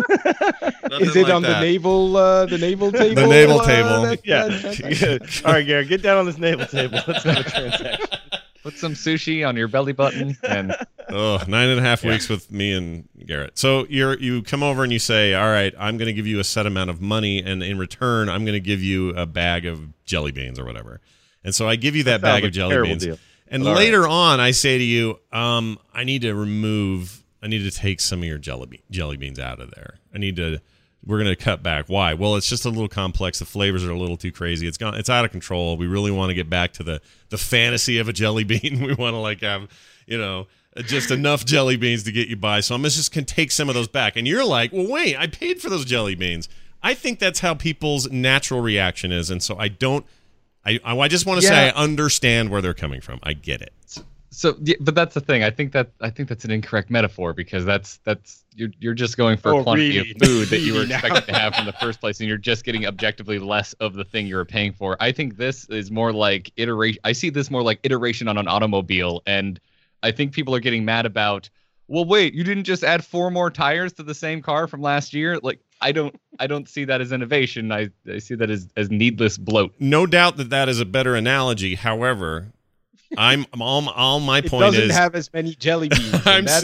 Is it like on the naval table? The naval table. Yeah. All right, Garrett, get down on this naval table. Let's have a transaction. Put some sushi on your belly button and 9.5 weeks with me and Garrett. So you come over and you say, all right, I'm going to give you a set amount of money, and in return, I'm going to give you a bag of jelly beans or whatever. And so I give you that bag of jelly beans. Deal. And later on, I say to you, I need to take some of your jelly beans out of there. We're going to cut back. Why? Well, it's just a little complex. The flavors are a little too crazy. It's out of control. We really want to get back to the fantasy of a jelly bean. We want to have, just enough jelly beans to get you by. So I'm just going to take some of those back. And you're like, well, wait, I paid for those jelly beans. I think that's how people's natural reaction is. And so I just want to say I understand where they're coming from. I get it. So, but that's the thing. I think that's an incorrect metaphor, because that's you're just going for a quantity of food that you were expected to have from the first place, and you're just getting objectively less of the thing you were paying for. I think this is more like iteration. I see this more like iteration on an automobile, and I think people are getting mad about, well, wait, you didn't just add 4 more tires to the same car from last year? Like, I don't see that as innovation. I see that as needless bloat. No doubt that is a better analogy. However, all my point is, it doesn't have as many jelly beans.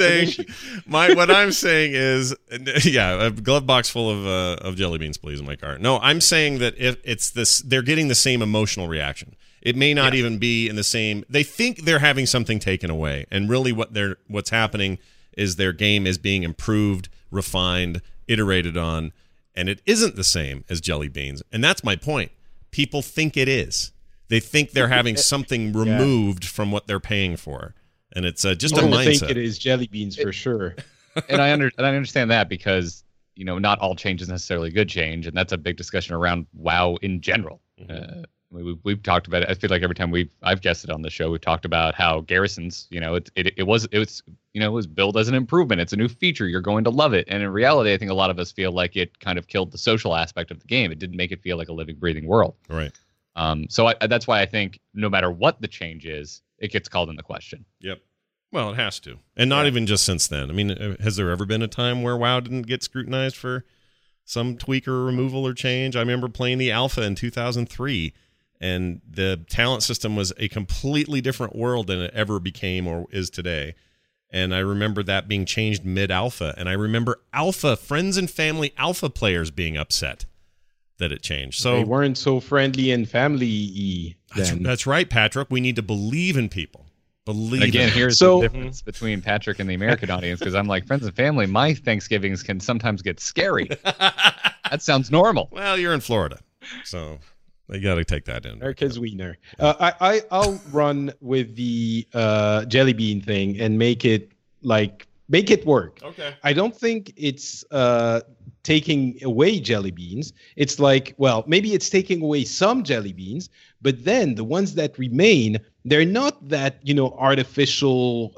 What I'm saying is, a glove box full of jelly beans, please, in my car. No, I'm saying that if it's this, they're getting the same emotional reaction. It may not even be in the same. They think they're having something taken away, and really what's happening is their game is being improved, refined, iterated on, and it isn't the same as jelly beans. And that's my point. People think it is. They think they're having something removed from what they're paying for, and it's just a mindset. I think it is jelly beans for sure. And I understand that, because not all change is necessarily good change, and that's a big discussion around WoW in general. Mm-hmm. We've talked about it. I feel like every time I've guested on the show, we've talked about how garrisons, it was billed as an improvement. It's a new feature. You're going to love it. And in reality, I think a lot of us feel like it kind of killed the social aspect of the game. It didn't make it feel like a living, breathing world. Right. So that's why I think no matter what the change is, it gets called into question. Yep. Well, it has to. And not even just since then. I mean, has there ever been a time where WoW didn't get scrutinized for some tweak or removal or change? I remember playing the alpha in 2003, and the talent system was a completely different world than it ever became or is today. And I remember that being changed mid-alpha. And I remember friends and family alpha players being upset that it changed. So they weren't so friendly and family-y then. That's right, Patrick. We need to believe in people. Here's the difference between Patrick and the American audience, because I'm like, friends and family, my Thanksgivings can sometimes get scary. That sounds normal. Well, you're in Florida, so you got to take that in. America's wiener. I'll run with the jelly bean thing and make it work. Okay. I don't think it's taking away jelly beans. It's like, well, maybe it's taking away some jelly beans, but then the ones that remain, they're not that, artificial,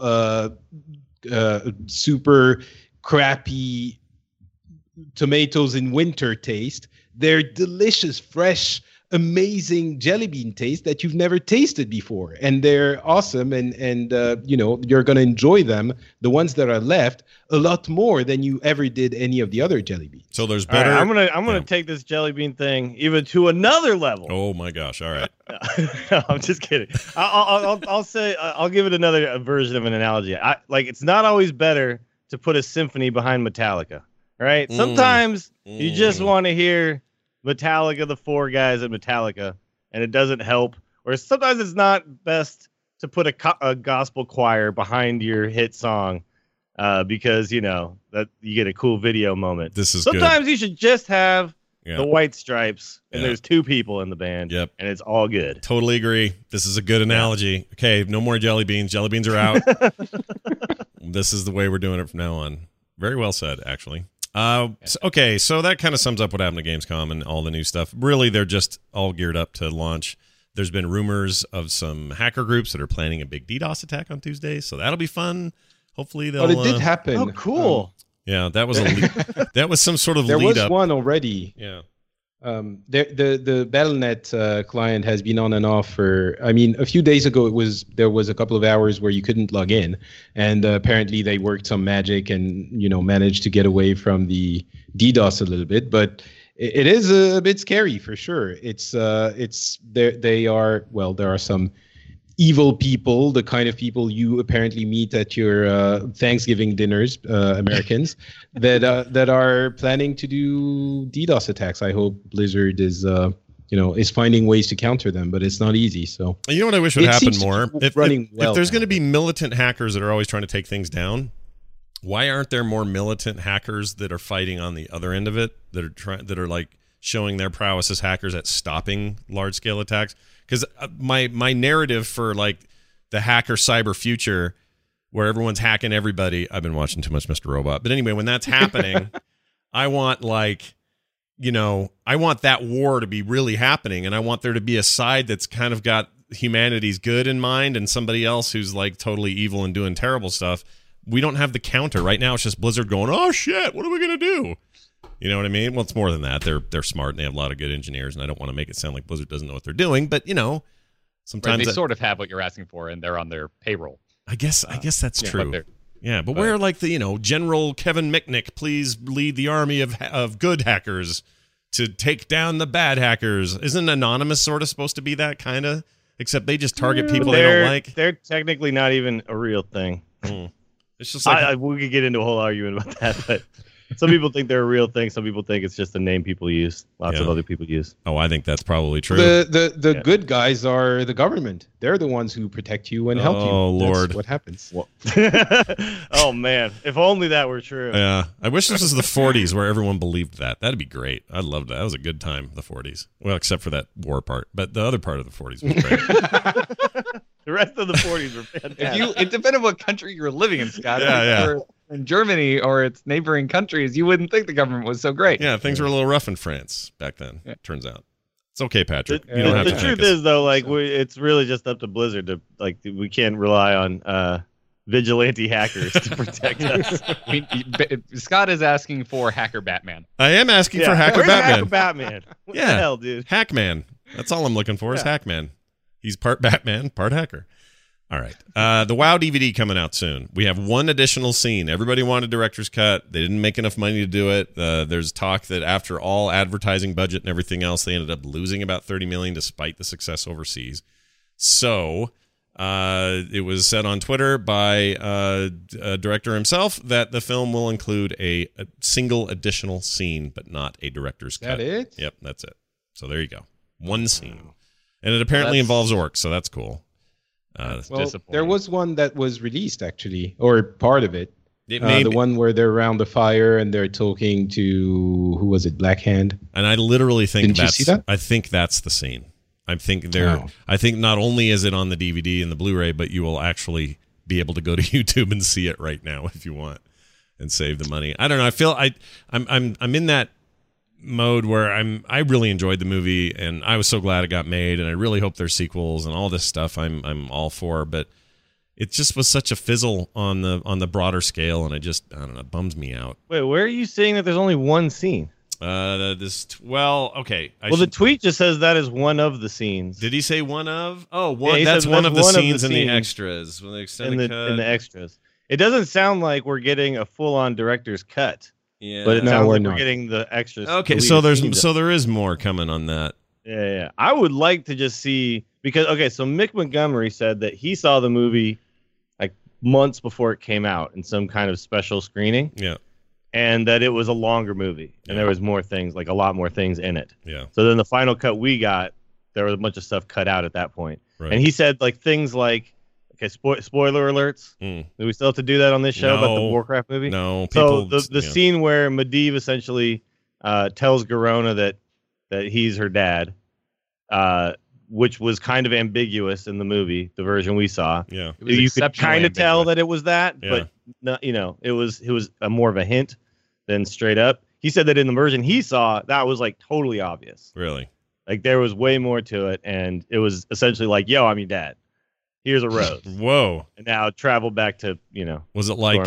super crappy tomatoes in winter taste. They're delicious, fresh, amazing jelly bean taste that you've never tasted before, and they're awesome, and you're going to enjoy them, the ones that are left, a lot more than you ever did any of the other jelly beans. So there's better. Right, I'm gonna take this jelly bean thing even to another level. Oh my gosh! All right. No, I'm just kidding. I'll say I'll give it another version of an analogy. It's not always better to put a symphony behind Metallica, right? Sometimes you just want to hear Metallica, the four guys at Metallica, and it doesn't help. Or sometimes it's not best to put a gospel choir behind your hit song because that you get a cool video moment. This is sometimes good. You should just have the White Stripes, and there's two people in the band, and it's all good. Totally agree. This is a good analogy. Okay, no more jelly beans. Jelly beans are out. This is the way we're doing it from now on. Very well said, actually. Okay, so that kind of sums up what happened to Gamescom and all the new stuff. Really, they're just all geared up to launch. There's been rumors of some hacker groups that are planning a big DDoS attack on Tuesday, so that'll be fun. Hopefully they'll... But it did happen. Oh, cool. Yeah, that was that was some sort of there lead up. There was one already. Yeah. The Battle.net client has been on and off for, a few days ago there was a couple of hours where you couldn't log in, and apparently they worked some magic and managed to get away from the DDoS a little bit, but it is a bit scary for sure. There are some evil people, the kind of people you apparently meet at your Thanksgiving dinners, Americans, that are planning to do DDoS attacks. I hope Blizzard is finding ways to counter them, but it's not easy. So you know what I wish would happen more? If there's going to be militant hackers that are always trying to take things down, why aren't there more militant hackers that are fighting on the other end of it, that are like showing their prowess as hackers at stopping large scale attacks? Because my narrative for like the hacker cyber future, where everyone's hacking everybody, I've been watching too much Mr. Robot. But anyway, when that's happening, I want I want that war to be really happening, and I want there to be a side that's kind of got humanity's good in mind, and somebody else who's like totally evil and doing terrible stuff. We don't have the counter right now. It's just Blizzard going, "Oh shit, what are we gonna do?" You know what I mean? Well, it's more than that. They're smart and they have a lot of good engineers, and I don't want to make it sound like Blizzard doesn't know what they're doing, but sometimes they sort of have what you're asking for, and they're on their payroll. I guess that's true. But where like the General Kevin Mitnick, please lead the army of good hackers to take down the bad hackers. Isn't Anonymous sort of supposed to be that kind of? Except they just target people they don't like. They're technically not even a real thing. It's just like we could get into a whole argument about that, but some people think they're a real thing. Some people think it's just a name people use. Lots of other people use. Oh, I think that's probably true. The good guys are the government. They're the ones who protect you and help you. Oh, Lord. That's what happens. Oh, man. If only that were true. Yeah. I wish this was the 40s where everyone believed that. That'd be great. I loved that. That was a good time, the 40s. Well, except for that war part. But the other part of the 40s was great. The rest of the 40s were fantastic. It depended on what country you were living in, Scott. Yeah. In Germany or its neighboring countries, you wouldn't think the government was so great. Yeah, things were a little rough in France back then, turns out. It's okay, Patrick. You don't have the to truth is, though, it's really just up to Blizzard to, we can't rely on vigilante hackers to protect us. Scott is asking for Hacker Batman. I am asking for Hacker Batman. Hacker Batman? What the hell, dude? Hackman. That's all I'm looking for is Hackman. He's part Batman, part hacker. All right. The WoW DVD coming out soon. We have one additional scene. Everybody wanted director's cut. They didn't make enough money to do it. There's talk that after all advertising budget and everything else, they ended up losing about $30 million despite the success overseas. So it was said on Twitter by a director himself that the film will include a single additional scene, but not a director's cut. Is that it? Yep, that's it. So there you go. One scene. And it apparently involves orcs, so that's cool. There was one that was released, actually, or part of it. The one where they're around the fire and they're talking to, who was it, Black Hand? And I literally think Didn't you see that? I think that's the scene. I think not only is it on the DVD and the Blu-ray, but you will actually be able to go to YouTube and see it right now if you want. and save the money. I don't know. I feel I'm in that mode where I really enjoyed the movie, and I was so glad it got made, and I really hope there's sequels and all this stuff. I'm all for, but it just was such a fizzle on the broader scale, and I don't know, it bums me out. Wait, where are you saying that there's only one scene? Okay. The tweet just says that is one of the scenes. Did he say one of? Oh, one. Yeah, that's one of the scenes in the extras. When they extended cut. In the extras. It doesn't sound like we're getting a full-on director's cut. Yeah, but it sounds like we're getting the extras. Okay, so there is more coming on that. Yeah. I would like to just see because so Mick Montgomery said that he saw the movie like months before it came out in some kind of special screening. Yeah. And that it was a longer movie, and there was more things, like a lot more things in it. Yeah. So then the final cut we got, there was a bunch of stuff cut out at that point. Right. And he said like things like, spoiler alerts. Do we still have to do that on this show about the Warcraft movie? No. So the scene where Medivh essentially tells Garona that he's her dad, which was kind of ambiguous in the movie, the version we saw. Yeah. You could kind of tell that it was that, but not, it was a more of a hint than straight up. He said that in the version he saw, that was like totally obvious. Really? Like there was way more to it, and it was essentially like, yo, I'm your dad. Here's a rose. Whoa. And now travel back to, Was it like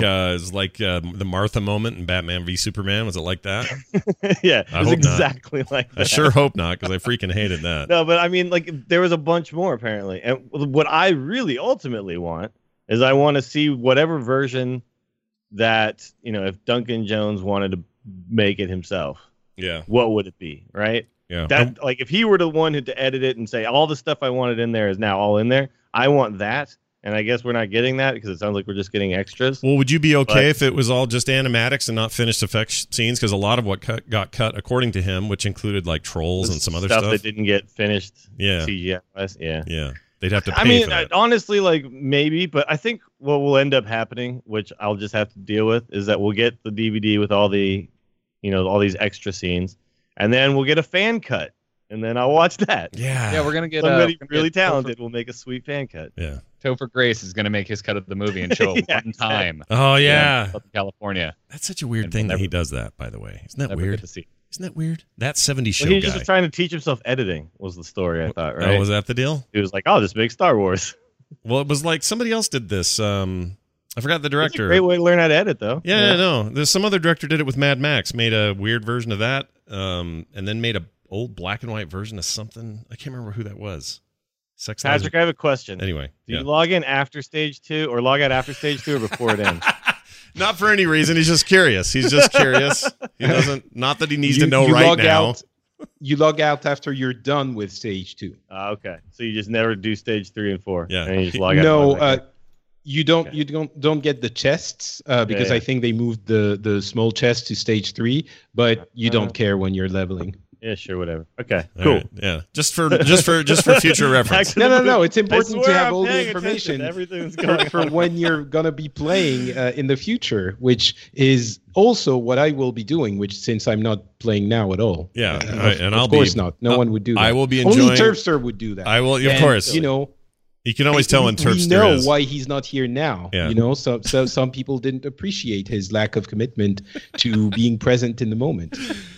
the Martha moment in Batman v Superman? Was it like that? Yeah, it was exactly like that. I sure hope not, because I freaking hated that. No, but I mean, like, there was a bunch more, apparently. And what I really ultimately want is I want to see whatever version that, if Duncan Jones wanted to make it himself. Yeah. What would it be, right? Yeah. That, like, if he were the one who to edit it and say, all the stuff I wanted in there is now all in there, I want that. And I guess we're not getting that because it sounds like we're just getting extras. Well, would you be okay if it was all just animatics and not finished effects scenes? Because a lot of what got cut, according to him, which included like trolls and some other stuff that didn't get finished. Yeah. CGI. Yeah. They'd have to pay for that. Honestly, like maybe, but I think what will end up happening, which I'll just have to deal with, is that we'll get the DVD with all the, all these extra scenes, and then we'll get a fan cut. And then I'll watch that. Yeah, we're gonna get somebody really talented. Will make a sweet fan cut. Yeah, Topher Grace is gonna make his cut of the movie and show it one time. Oh yeah, in California. That's such a weird thing that he does that. By the way, isn't that weird? Isn't that weird? That 70s show he was guy. just trying to teach himself editing. Was the story I thought? Right? Oh, was that the deal? He was like, "I'll just make Star Wars." Well, it was like somebody else did this. I forgot the director. It's a great way to learn how to edit, though. Yeah, no. There's some other director did it with Mad Max. Made a weird version of that, and then made a old black and white version of something. I can't remember who that was. Patrick, I have a question. Anyway, do you log in after stage 2 or log out after stage 2 or before it ends? Not for any reason. He's just curious. He doesn't. Not that he needs to know right now. You log out after you're done with stage 2. Okay, so you just never do stage 3 and 4. Yeah. And you just log out. No. You don't get the chests because I think they moved the small chest to stage 3, but you don't care when you're leveling. Yeah, sure, whatever. Okay, cool. Right, yeah, just for future reference. No. It's important to have all the information everything's for when you're gonna be playing in the future, which is also what I will be doing. Which since I'm not playing now at all. Yeah, of course not. No one would do that. I will be enjoying. Only Turfster would do that. I will, of course. You can always tell when Turfster is. We know why he's not here now. Yeah. So some people didn't appreciate his lack of commitment to being present in the moment.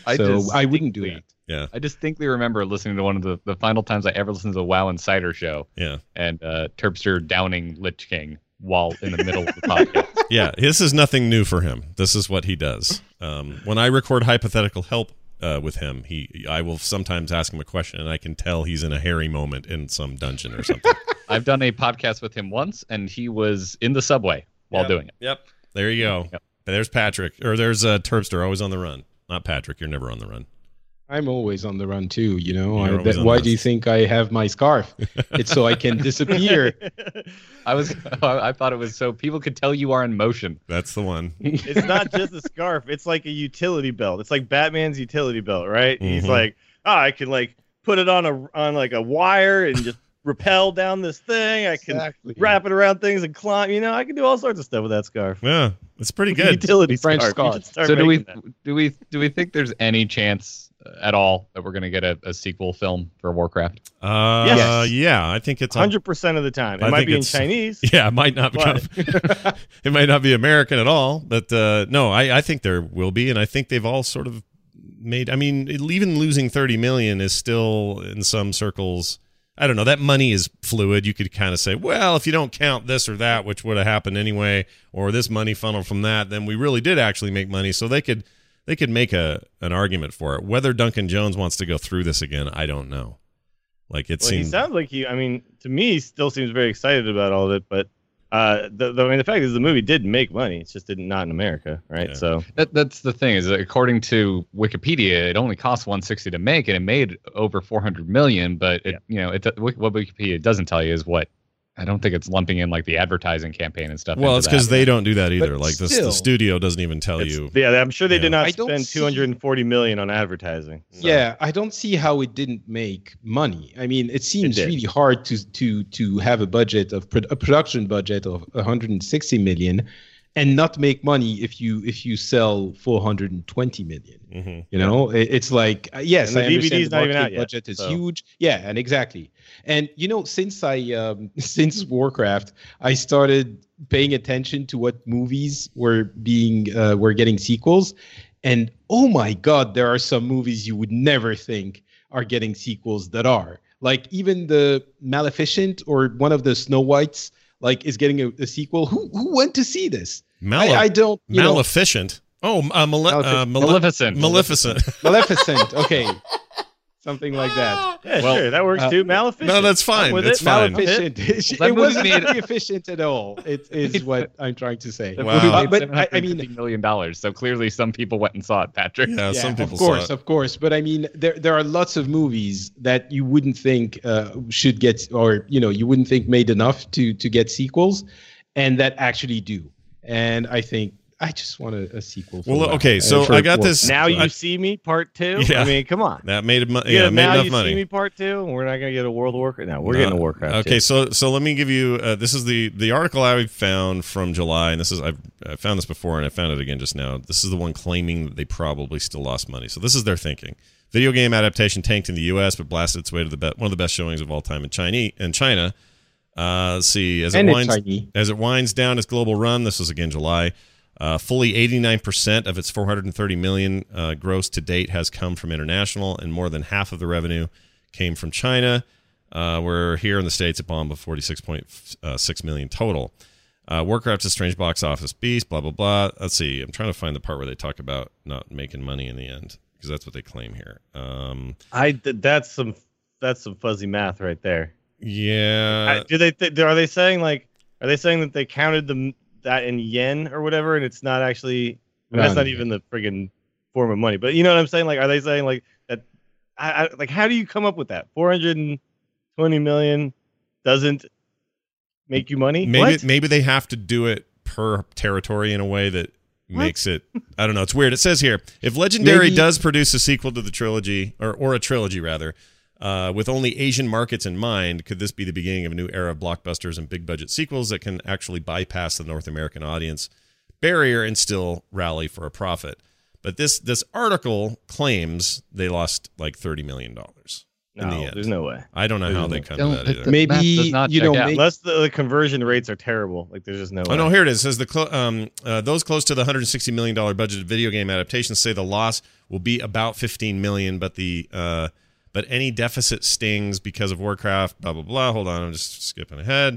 I wouldn't do that. Yeah. I distinctly remember listening to one of the final times I ever listened to the WoW Insider show. Yeah. And Terpster downing Lich King while in the middle of the podcast. Yeah, this is nothing new for him. This is what he does. When I record hypothetical help with him, I will sometimes ask him a question, and I can tell he's in a hairy moment in some dungeon or something. I've done a podcast with him once, and he was in the subway while doing it. Yep. There you go. Yep. There's Patrick, or there's Terpster, always on the run. Not Patrick. You're never on the run. I'm always on the run too, Why do you think I have my scarf? It's so I can disappear. I thought it was so people could tell you are in motion. That's the one. It's not just a scarf. It's like a utility belt. It's like Batman's utility belt, right? Mm-hmm. He's like, I can like put it on like a wire and just rappel down this thing. I can wrap it around things and climb. You know, I can do all sorts of stuff with that scarf. Yeah, it's pretty good. Utility French scarf. So do we think there's any chance at all that we're going to get a sequel film for Warcraft? Yes. Yeah, I think it's 100% of the time. It might be in Chinese. Yeah, it might not it might not be American at all, but no, I think there will be, and I think they've all sort of made. I mean, even losing 30 million is still in some circles. I don't know. That money is fluid. You could kind of say, well, if you don't count this or that, which would have happened anyway, or this money funneled from that, then we really did actually make money. So they could make an argument for it. Whether Duncan Jones wants to go through this again, I don't know. Like it seems. He sounds like I mean, to me, he still seems very excited about all of it. But the fact is, the movie did make money. It's just not in America, right? Yeah. So that's the thing. Is according to Wikipedia, it only cost $160 to make, and it made over $400 million. But what Wikipedia doesn't tell you is what. I don't think it's lumping in like the advertising campaign and stuff. Well, it's because they don't do that either. But like the studio doesn't even tell you. Yeah, I'm sure they did not spend $240 million on advertising. So. Yeah, I don't see how it didn't make money. I mean, it seems really hard to have a budget of a production budget of $160 million and not make money if you sell $420 million. Mm-hmm. You know, it's like yes, and the I understand DVD's the not even out budget yet, is huge. Yeah, and exactly. And you know, since Warcraft, I started paying attention to what movies were getting sequels, and oh my God, there are some movies you would never think are getting sequels that are. Like even the Maleficent or one of the Snow Whites like is getting a sequel. Who went to see this? I don't. Maleficent. Maleficent. Maleficent. Okay. Something like that. Yeah, sure. That works too. Maleficent. No, that's fine. It's fine. Maleficent. It wasn't really efficient at all. It is what I'm trying to say. Wow. But I mean, $750 million. So clearly some people went and saw it, Patrick. Yeah, some people saw it. Of course. But I mean, there are lots of movies that you wouldn't think should get, or, you know, you wouldn't think made enough to get sequels, and that actually do. And I think I just want a sequel. Well, okay, so I got this. Now You See Me Part 2? Yeah. I mean, come on. That made enough Now money. You See Me Part 2? And we're not going to get a World of Warcraft? No, we're getting a Warcraft. Okay, so let me give you, this is the article I found from July, and this is, I found this before, and I found it again just now. This is the one claiming that they probably still lost money. So this is their thinking. Video game adaptation tanked in the U.S., but blasted its way to one of the best showings of all time in China. Let's see, as it winds down its global run, this was again July, fully 89% of its $430 million gross to date has come from international, and more than half of the revenue came from China, where here in the States it bombed with $46.6 million total. Warcraft's a strange box office beast, blah, blah, blah. Let's see, I'm trying to find the part where they talk about not making money in the end, because that's what they claim here. That's some fuzzy math right there. Yeah. Are they saying that they counted that in yen or whatever, and it's not actually? That's not even the friggin' form of money. But you know what I'm saying? Like, are they saying like that? Like, how do you come up with that? 420 million doesn't make you money? Maybe they have to do it per territory in a way that makes it. I don't know. It's weird. It says here, if Legendary does produce a sequel to the trilogy, or a trilogy rather. With only Asian markets in mind, could this be the beginning of a new era of blockbusters and big-budget sequels that can actually bypass the North American audience barrier and still rally for a profit? But this article claims they lost like $30 million in the end. There's no way. I don't know how they come to that either. Maybe, unless the conversion rates are terrible. Like, there's just no way. Oh, no, here it is. It says those close to the $160 million budgeted video game adaptations say the loss will be about $15 million, but any deficit stings because of Warcraft, blah, blah, blah. Hold on, I'm just skipping ahead.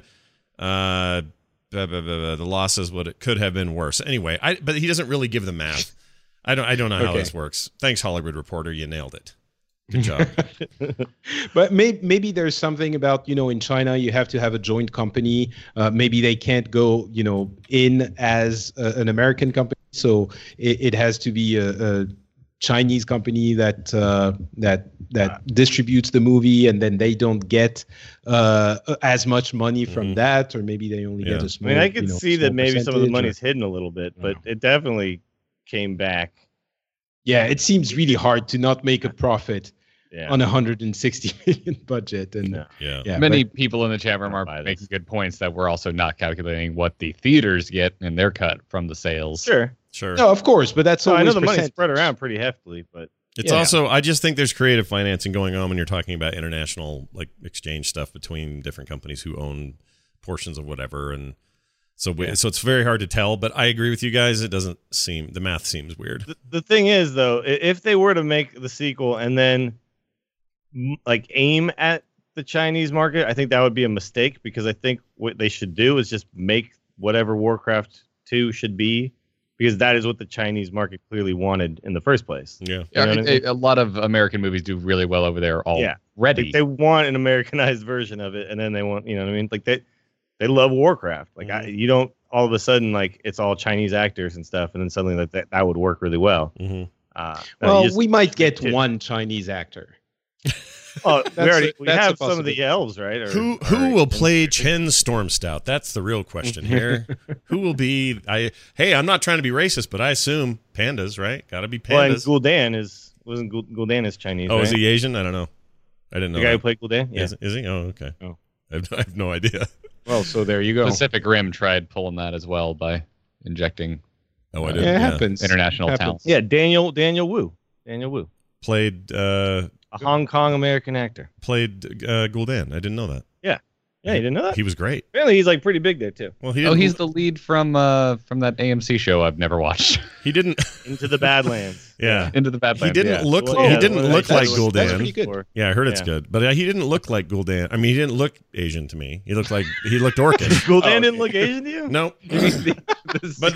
The losses, what it could have been worse. Anyway, but he doesn't really give the math. I don't know how this works. Thanks, Hollywood Reporter. You nailed it. Good job. But maybe there's something about, in China, you have to have a joint company. Maybe they can't go, in as an American company. So it has to be a Chinese company that distributes the movie, and then they don't get as much money from that, or maybe they only get a small. I mean, I could see that maybe some of the money's hidden a little bit, but it definitely came back. Yeah, it seems really hard to not make a profit on 160 million budget. And many people in the chat room are making good points that we're also not calculating what the theaters get in their cut from the sales. Sure. No, of course, but that's always I know the money's spread around pretty heftily, but it's also, I just think there's creative financing going on when you're talking about international like exchange stuff between different companies who own portions of whatever, and so it's very hard to tell. But I agree with you guys. It doesn't seem, the math seems weird. The thing is, though, if they were to make the sequel and then like aim at the Chinese market, I think that would be a mistake, because I think what they should do is just make whatever Warcraft 2 should be, because that is what the Chinese market clearly wanted in the first place. Yeah. You know a lot of American movies do really well over there already. They want an Americanized version of it, and then they want, you know what I mean? Like they love Warcraft. Like you don't all of a sudden like it's all Chinese actors and stuff, and then suddenly that would work really well. Mm-hmm. We might get one Chinese actor. Oh, we have some of the elves, right? Who will play Chen Stormstout? That's the real question here. Who will be? I'm not trying to be racist, but I assume pandas, right? Got to be pandas. Well, and wasn't Gul'dan is Chinese? Oh, right? Is he Asian? I don't know. I didn't know. The guy who played Gul'dan? Yeah. Is he? Oh, okay. Oh. I have no idea. Well, so there you go. Pacific Rim tried pulling that as well by injecting. Oh, I did. It happens. International talent. Yeah, Daniel Wu. Played a Hong Kong American actor. Played Gul'dan. I didn't know that. Yeah, you didn't know that? He was great. Apparently, he's like pretty big there too. Well, he's the lead from that AMC show I've never watched. He didn't Into the Badlands. Yeah, Into the Badlands. He didn't look. He didn't look like Gul'dan. That's pretty good. Yeah, I heard it's good, but he didn't look like Gul'dan. I mean, he didn't look Asian to me. He looked orcish. Gul'dan didn't look Asian to you? No. But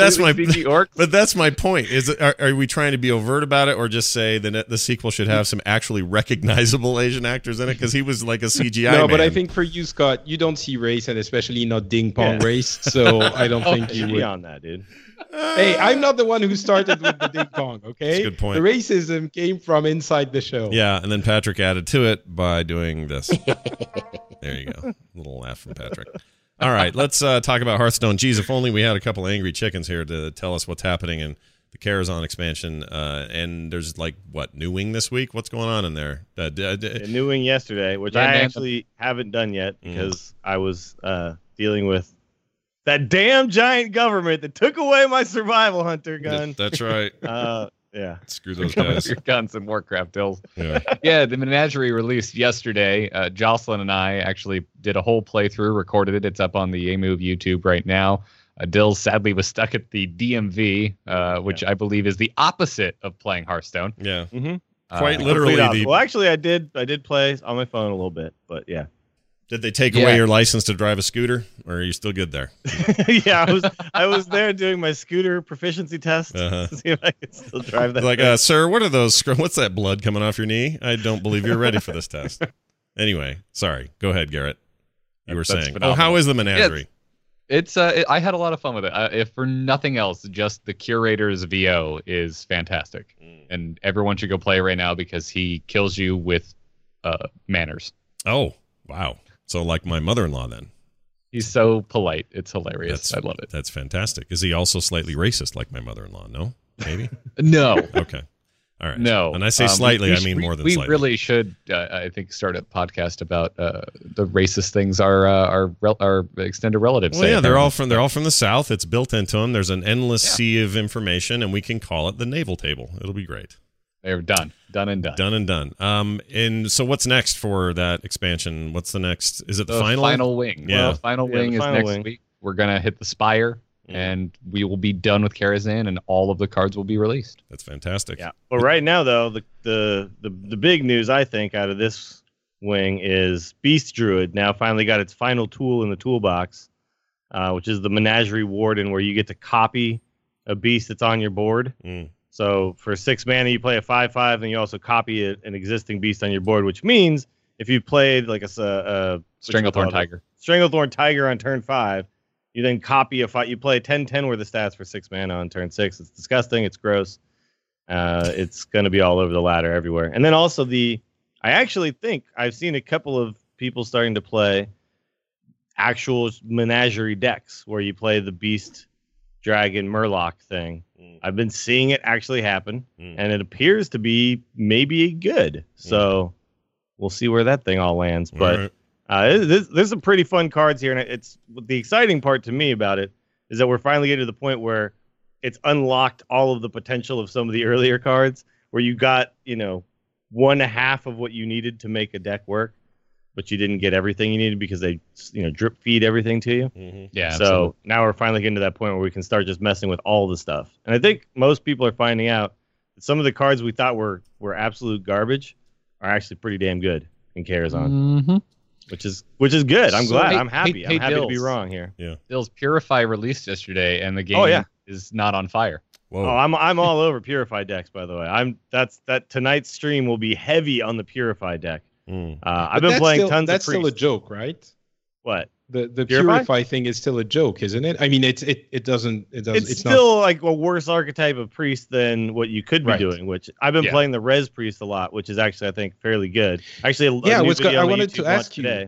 that's my point. Are we trying to be overt about it, or just say that the sequel should have some actually recognizable Asian actors in it? Because he was like a CGI man. But I think for you, Scott, you don't see race, and especially not ding pong race. So I don't think you would. On that, dude. Hey, I'm not the one who started with the ding pong. Okay, that's a good point. The racism came from inside the show. Yeah, and then Patrick added to it by doing this. There you go. A little laugh from Patrick. All right, let's talk about Hearthstone. Geez, if only we had a couple angry chickens here to tell us what's happening in the Karazhan expansion. And there's New Wing this week? What's going on in there? New Wing yesterday, which I actually haven't done yet because I was dealing with that damn giant government that took away my survival hunter gun. That's right. Yeah. Screw those guys. Your guns and Warcraft deals. Yeah. The Menagerie released yesterday. Jocelyn and I actually did a whole playthrough, recorded it. It's up on the A-Move YouTube right now. Dill sadly was stuck at the DMV, which I believe is the opposite of playing Hearthstone. Yeah. Mm-hmm. Quite literally. Well, actually, I did play on my phone a little bit, but yeah. Did they take away your license to drive a scooter, or are you still good there? Yeah, I was there doing my scooter proficiency test to see if I could still drive that. Sir, what are those? What's that blood coming off your knee? I don't believe you're ready for this test. Anyway, sorry. Go ahead, Garrett. You were saying. Phenomenal. How is the Menagerie? I had a lot of fun with it. If for nothing else, just the curator's VO is fantastic, and everyone should go play right now because he kills you with manners. Oh, wow. So like my mother-in-law then. He's so polite. It's hilarious. I love it. That's fantastic. Is he also slightly racist like my mother-in-law? No? Maybe? No. Okay. All right. No. When I say slightly, I mean more than slightly. We really should, I think, start a podcast about the racist things our extended relatives say. Well, yeah, they're all from the South. It's built into them. There's an endless sea of information, and we can call it the naval table. It'll be great. They're done and done. And so what's next for that expansion? What's the next? Is it the final? Final wing. Yeah. Well, the final wing is next week. We're going to hit the Spire, and we will be done with Karazhan, and all of the cards will be released. That's fantastic. Yeah. But right now, though, the big news, I think, out of this wing is Beast Druid now finally got its final tool in the toolbox, which is the Menagerie Warden, where you get to copy a beast that's on your board. So for 6 mana, you play a 5/5, and you also copy an existing beast on your board, which means if you played like a Stranglethorn Tiger on turn 5, you then copy you play 10/10 worth of stats for 6 mana on turn 6. It's disgusting. It's gross. It's going to be all over the ladder everywhere. And then also I actually think I've seen a couple of people starting to play actual Menagerie decks where you play the Beast dragon Murloc thing. I've been seeing it actually happen, and it appears to be maybe good. So we'll see where that thing all lands. But there's some pretty fun cards here, and it's the exciting part to me about it is that we're finally getting to the point where it's unlocked all of the potential of some of the earlier cards, where you got 1/2 of what you needed to make a deck work, but you didn't get everything you needed because they drip feed everything to you. Yeah. So absolutely. now we're finally getting to that point where we can start just messing with all the stuff. And I think most people are finding out that some of the cards we thought were absolute garbage are actually pretty damn good in Karazhan. Which is good. I'm glad. I'm happy. I'm happy to be wrong here. Yeah. Dills, Purify released yesterday, and the game is not on fire. Whoa. Oh, I'm all over Purify decks, by the way. That tonight's stream will be heavy on the Purify deck. I've been playing tons of That's still a joke, right? What? The Purify thing is still a joke, isn't it? I mean, it's still like a worse archetype of priest than what you could be doing. Which I've been playing the Res Priest a lot, which is actually I think fairly good. Actually, I wanted to ask you today.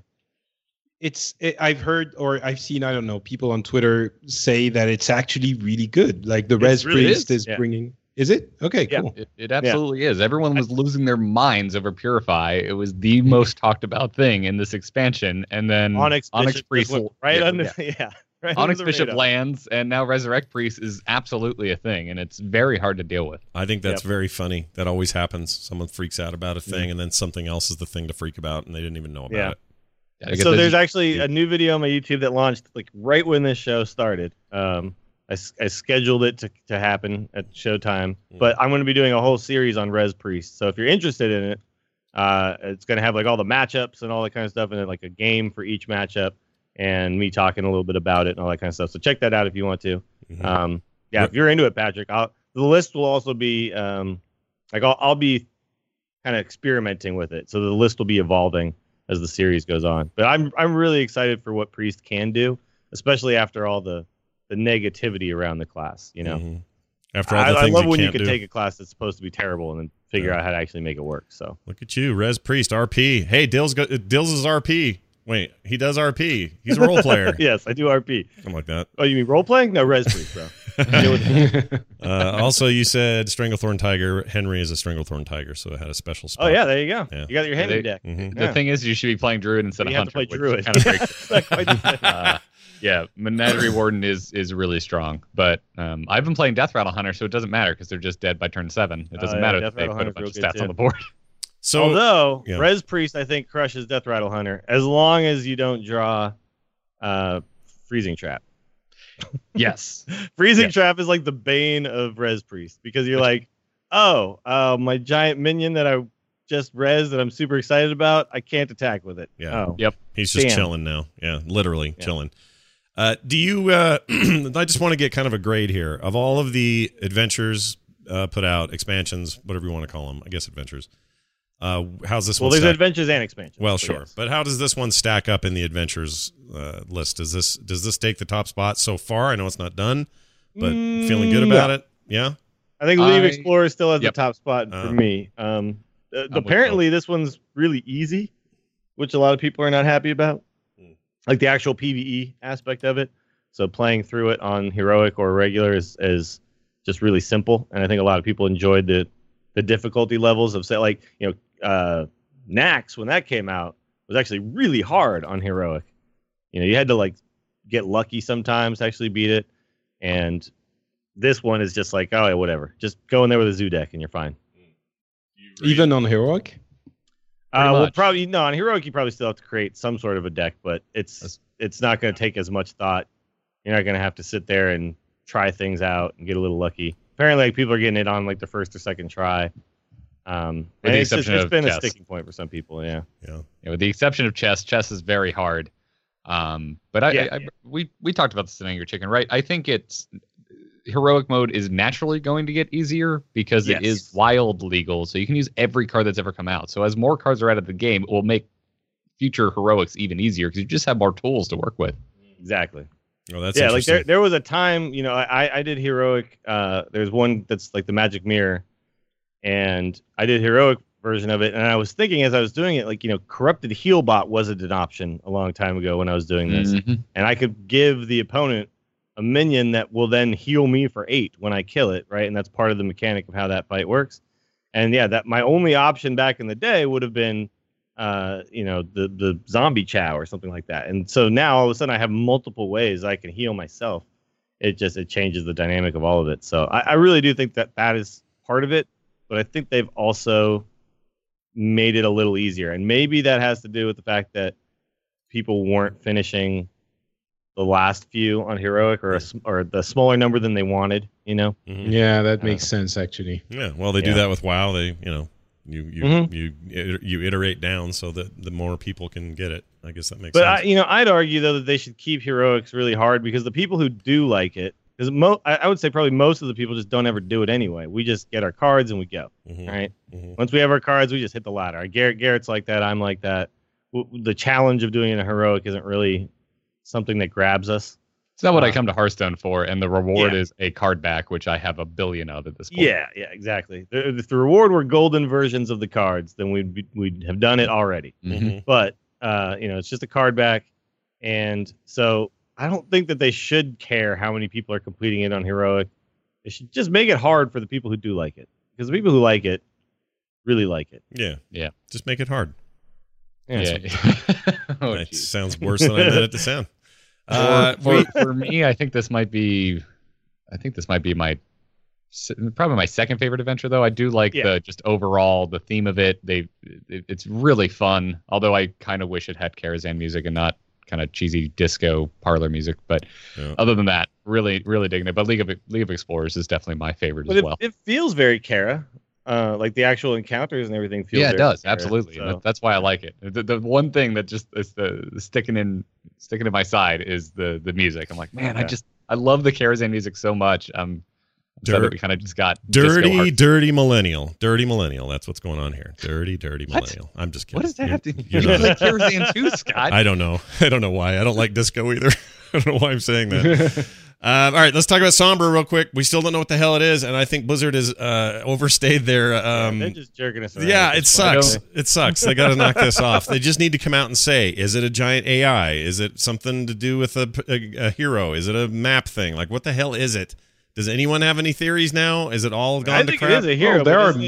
I've heard or I've seen, I don't know, people on Twitter say that it's actually really good. Like the Res Priest is bringing. Is it? Okay, cool. It absolutely is. Everyone was losing their minds over Purify. It was the most talked about thing in this expansion. And then Onyx Priest right under right Onyx Bishop lands, and now Resurrect Priest is absolutely a thing, and it's very hard to deal with. I think that's very funny. That always happens. Someone freaks out about a thing, and then something else is the thing to freak about, and they didn't even know about it. Yeah, so there's actually a new video on my YouTube that launched like right when this show started. I scheduled it to happen at Showtime, but I'm going to be doing a whole series on Res Priest. So if you're interested in it, it's going to have like all the matchups and all that kind of stuff, and then like a game for each matchup, and me talking a little bit about it and all that kind of stuff. So check that out if you want to. If you're into it, Patrick, the list will also be I'll be kind of experimenting with it, so the list will be evolving as the series goes on. But I'm really excited for what Priest can do, especially after all the negativity around the class. After all the things I love when you can can take a class that's supposed to be terrible and then figure out how to actually make it work. So look at you, Res Priest RP. Hey, Dills is RP. Wait, he does RP. He's a role player. Yes, I do RP. Something like that. Oh, you mean role playing? No, Res Priest, bro. Also, you said Stranglethorn Tiger. Henry is a Stranglethorn Tiger, so it had a special spot. Oh yeah, there you go. Yeah. You got your Henry deck. The thing is, you should be playing Druid instead of Hunter. Hunter. You have to play Druid. Kind of breaks yeah, Menagerie Warden is really strong, but I've been playing Death Rattle Hunter, so it doesn't matter because they're just dead by turn 7. It doesn't matter if they put a bunch of stats on the board. So, although Res Priest, I think, crushes Death Rattle Hunter as long as you don't draw Freezing Trap. Yes, Freezing Trap is like the bane of Res Priest because you're like, my giant minion that I just res that I'm super excited about, I can't attack with it. Yeah. Oh. Yep. He's just chilling now. Yeah, literally chilling. Do you? I just want to get kind of a grade here of all of the adventures put out, expansions, whatever you want to call them. I guess adventures. How's this one? Well, there's adventures and expansions. Well, sure, but how does this one stack up in the adventures list? Does this take the top spot so far? I know it's not done, but feeling good about it. Yeah, I think Leave Explorer still has the top spot for me. Apparently, this one's really easy, which a lot of people are not happy about. Like the actual PvE aspect of it. So playing through it on heroic or regular is just really simple, and I think a lot of people enjoyed the difficulty levels of, say, like, Nax, when that came out, was actually really hard on heroic. You had to like get lucky sometimes to actually beat it, and this one is just like, oh, whatever, just go in there with a zoo deck and you're fine. Even on heroic? Well, probably no. On heroic, you probably still have to create some sort of a deck, but it's not going to take as much thought. You're not going to have to sit there and try things out and get a little lucky. Apparently, like, people are getting it on like the first or second try. And it's been a sticking point for some people. Yeah. With the exception of chess is very hard. But we talked about this in Angry Chicken, right? I think heroic mode is naturally going to get easier because it is wild legal, so you can use every card that's ever come out. So as more cards are out of the game, it will make future heroics even easier because you just have more tools to work with. Exactly. Oh, that's interesting. Like there was a time, I did heroic. There's one that's like the Magic Mirror, and I did heroic version of it, and I was thinking as I was doing it, like, Corrupted Healbot was an option a long time ago when I was doing this, and I could give the opponent a minion that will then heal me for 8 when I kill it, right? And that's part of the mechanic of how that fight works. And yeah, that my only option back in the day would have been, the zombie chow or something like that. And so now all of a sudden I have multiple ways I can heal myself. It changes the dynamic of all of it. So I really do think that is part of it, but I think they've also made it a little easier. And maybe that has to do with the fact that people weren't finishing the last few on heroic or the smaller number than they wanted, Mm-hmm. Yeah, that makes sense actually. Yeah, well, they do that with WoW. They, you iterate down so that the more people can get it. I guess that makes sense. But I'd argue though that they should keep heroics really hard, because the people who do like it, because I would say probably most of the people just don't ever do it anyway. We just get our cards and we go, right? Mm-hmm. Once we have our cards, we just hit the ladder. Garrett's like that. I'm like that. The challenge of doing a heroic isn't really something that grabs us. It's not what I come to Hearthstone for, and the reward is a card back, which I have a billion of at this point. Yeah, exactly. If the reward were golden versions of the cards, then we'd have done it already. Mm-hmm. But it's just a card back, and so I don't think that they should care how many people are completing it on heroic. They should just make it hard for the people who do like it, because the people who like it really like it. Yeah. Just make it hard. Yeah. That sounds worse than I meant it to sound. For me, I think this might be my probably my second favorite adventure, though. I do like the just overall the theme of it. It's really fun, although I kind of wish it had Karazhan music and not kind of cheesy disco parlor music. But other than that, really digging it. But League of Explorers is definitely my favorite as well. It feels very Kara. Like the actual encounters and everything feel. Yeah, it does. Absolutely. So. That's why I like it. The one thing that just is the sticking in my side is the music. I'm like, man, I love the Karazhan music so much. I'm sad that we kind of just got dirty millennial. That's what's going on here. Dirty millennial. I'm just kidding. What does that have to do? You like Karazhan too, Scott? I don't know why. I don't like disco either. I don't know why I'm saying that. All right, let's talk about Sombra real quick. We still don't know what the hell it is, and I think Blizzard has overstayed their. They're just jerking us around. Yeah, it sucks. It sucks. They got to knock this off. They just need to come out and say, is it a giant AI? Is it something to do with a hero? Is it a map thing? Like, what the hell is it? Does anyone have any theories now? Is it all gone to crap? I think it is a hero. There are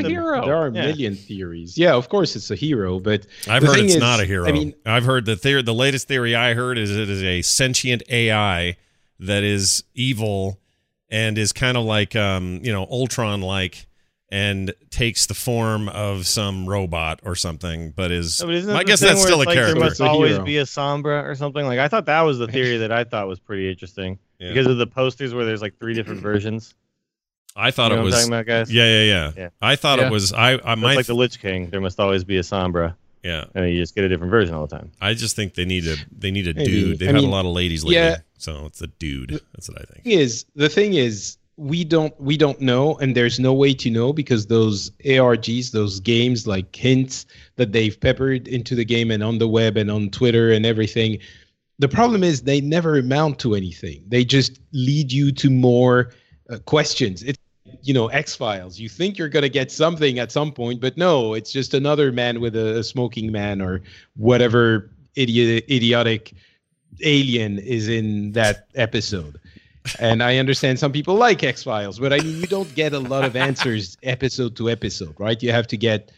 a million theories. Yeah, of course it's a hero, but I've heard it's not a hero. I mean, I've heard the latest theory I heard is it is a sentient AI that is evil and is kind of like Ultron-like and takes the form of some robot or something, but is I guess that's still a character. There must always be a Sombra or something. Like, I thought that was the theory that I thought was pretty interesting because of the posters where there's like 3 different versions. I thought it was. What I'm talking about, guys? Yeah. I thought it was. I might like the Lich King. There must always be a Sombra. Yeah, and you just get a different version all the time. I just think they need a dude. They've had a lot of ladies lately, so it's a dude. That's what I think. The thing is, we don't know, and there's no way to know because those ARGs, those games like hints that they've peppered into the game and on the web and on Twitter and everything. The problem is they never amount to anything. They just lead you to more questions. It's X-Files. You think you're going to get something at some point, but no, it's just another man with a smoking man or whatever idiotic alien is in that episode. And I understand some people like X-Files, but I mean, you don't get a lot of answers episode to episode, right? You have to get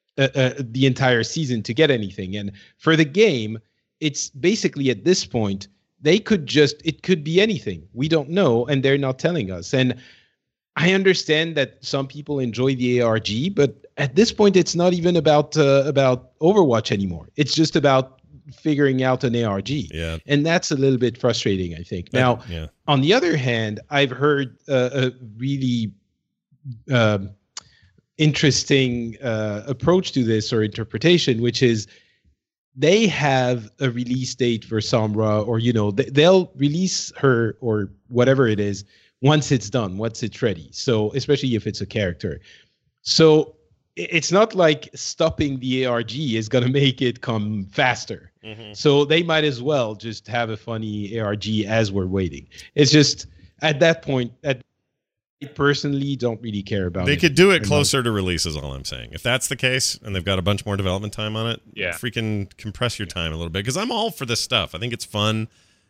the entire season to get anything. And for the game, it's basically at this point, it could be anything. We don't know, and they're not telling us. And I understand that some people enjoy the ARG, but at this point, it's not even about Overwatch anymore. It's just about figuring out an ARG. Yeah. And that's a little bit frustrating, I think. Now, on the other hand, I've heard a really interesting approach to this or interpretation, which is they have a release date for Sombra, or, they'll release her or whatever it is once it's done, once it's ready. So especially if it's a character. So it's not like stopping the ARG is going to make it come faster. Mm-hmm. So they might as well just have a funny ARG as we're waiting. It's just at that point, I personally don't really care about it. They could do it closer to release is all I'm saying. If that's the case and they've got a bunch more development time on it, freaking compress your time a little bit because I'm all for this stuff. I think it's fun.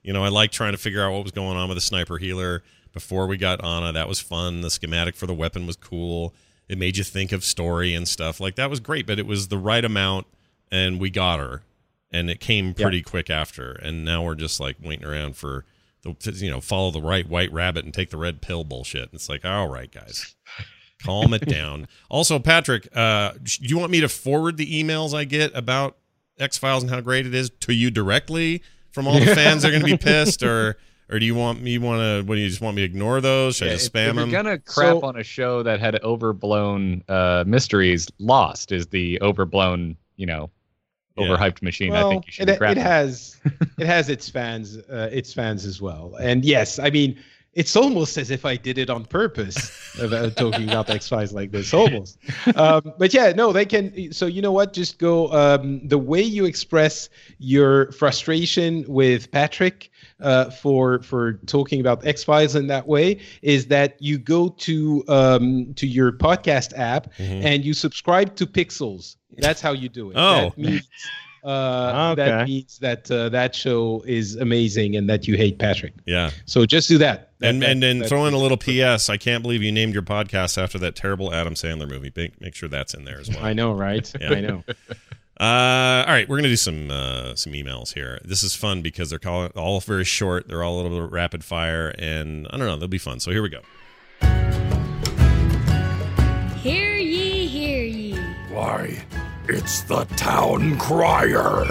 I like trying to figure out what was going on with the sniper healer before we got Ana. That was fun. The schematic for the weapon was cool. It made you think of story and stuff. Like, that was great, but it was the right amount, and we got her. And it came pretty quick after. And now we're just, like, waiting around for, follow the right white rabbit and take the red pill bullshit. It's like, all right, guys. Calm it down. Also, Patrick, do you want me to forward the emails I get about X-Files and how great it is to you directly from all the fans that are going to be pissed, or do you want me you just want me to ignore those? Should I just spam them? If you're going to crap on a show that had overblown mysteries, Lost is the overblown, overhyped machine. Well, I think you should crap it has its fans as well. And yes, I mean, it's almost as if I did it on purpose, talking about X-Files like this, almost. But yeah, no, they can. So you know what? Just go. The way you express your frustration with Patrick for talking about X-Files in that way is that you go to your podcast app and you subscribe to Pixels. That's how you do it. Oh. That means, that means that that show is amazing and that you hate Patrick. Yeah. So just do that. And then throw in a little PS. I can't believe you named your podcast after that terrible Adam Sandler movie. Make sure that's in there as well. I know, right? Yeah. I know. All right, we're gonna do some emails here. This is fun because they're all very short. They're all a little bit rapid fire, and I don't know, they'll be fun. So here we go. Hear ye, hear ye. Why, it's the town crier.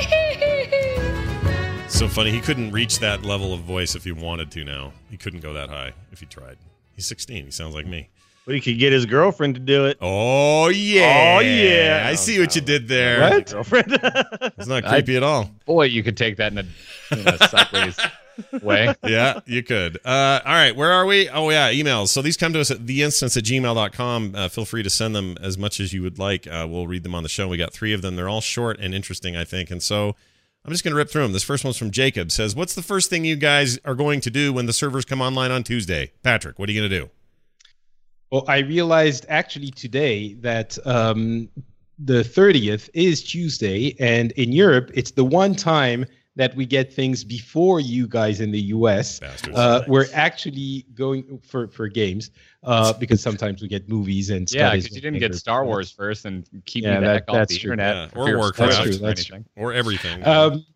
So funny, he couldn't reach that level of voice if he wanted to now. He couldn't go that high if he tried. He's 16. He sounds like me. But he could get his girlfriend to do it. Oh, yeah. Oh, yeah. I see what you did there. What? Girlfriend. It's not creepy at all. Boy, you could take that in a sideways way. Yeah, you could. All right, where are we? Oh, yeah, emails. So these come to us at theinstance@gmail.com. Feel free to send them as much as you would like. We'll read them on the show. We got 3 of them. They're all short and interesting, I think. And so I'm just going to rip through them. This first one's from Jacob. Says, what's the first thing you guys are going to do when the servers come online on Tuesday? Patrick, what are you going to do? Well, I realized actually today that the 30th is Tuesday, and in Europe, it's the one time that we get things before you guys in the US. We're actually going for games because sometimes we get movies and stuff. Yeah, because you didn't get Star Wars first and keep me back off the internet. Yeah. Or Warcraft. That's true. Or everything.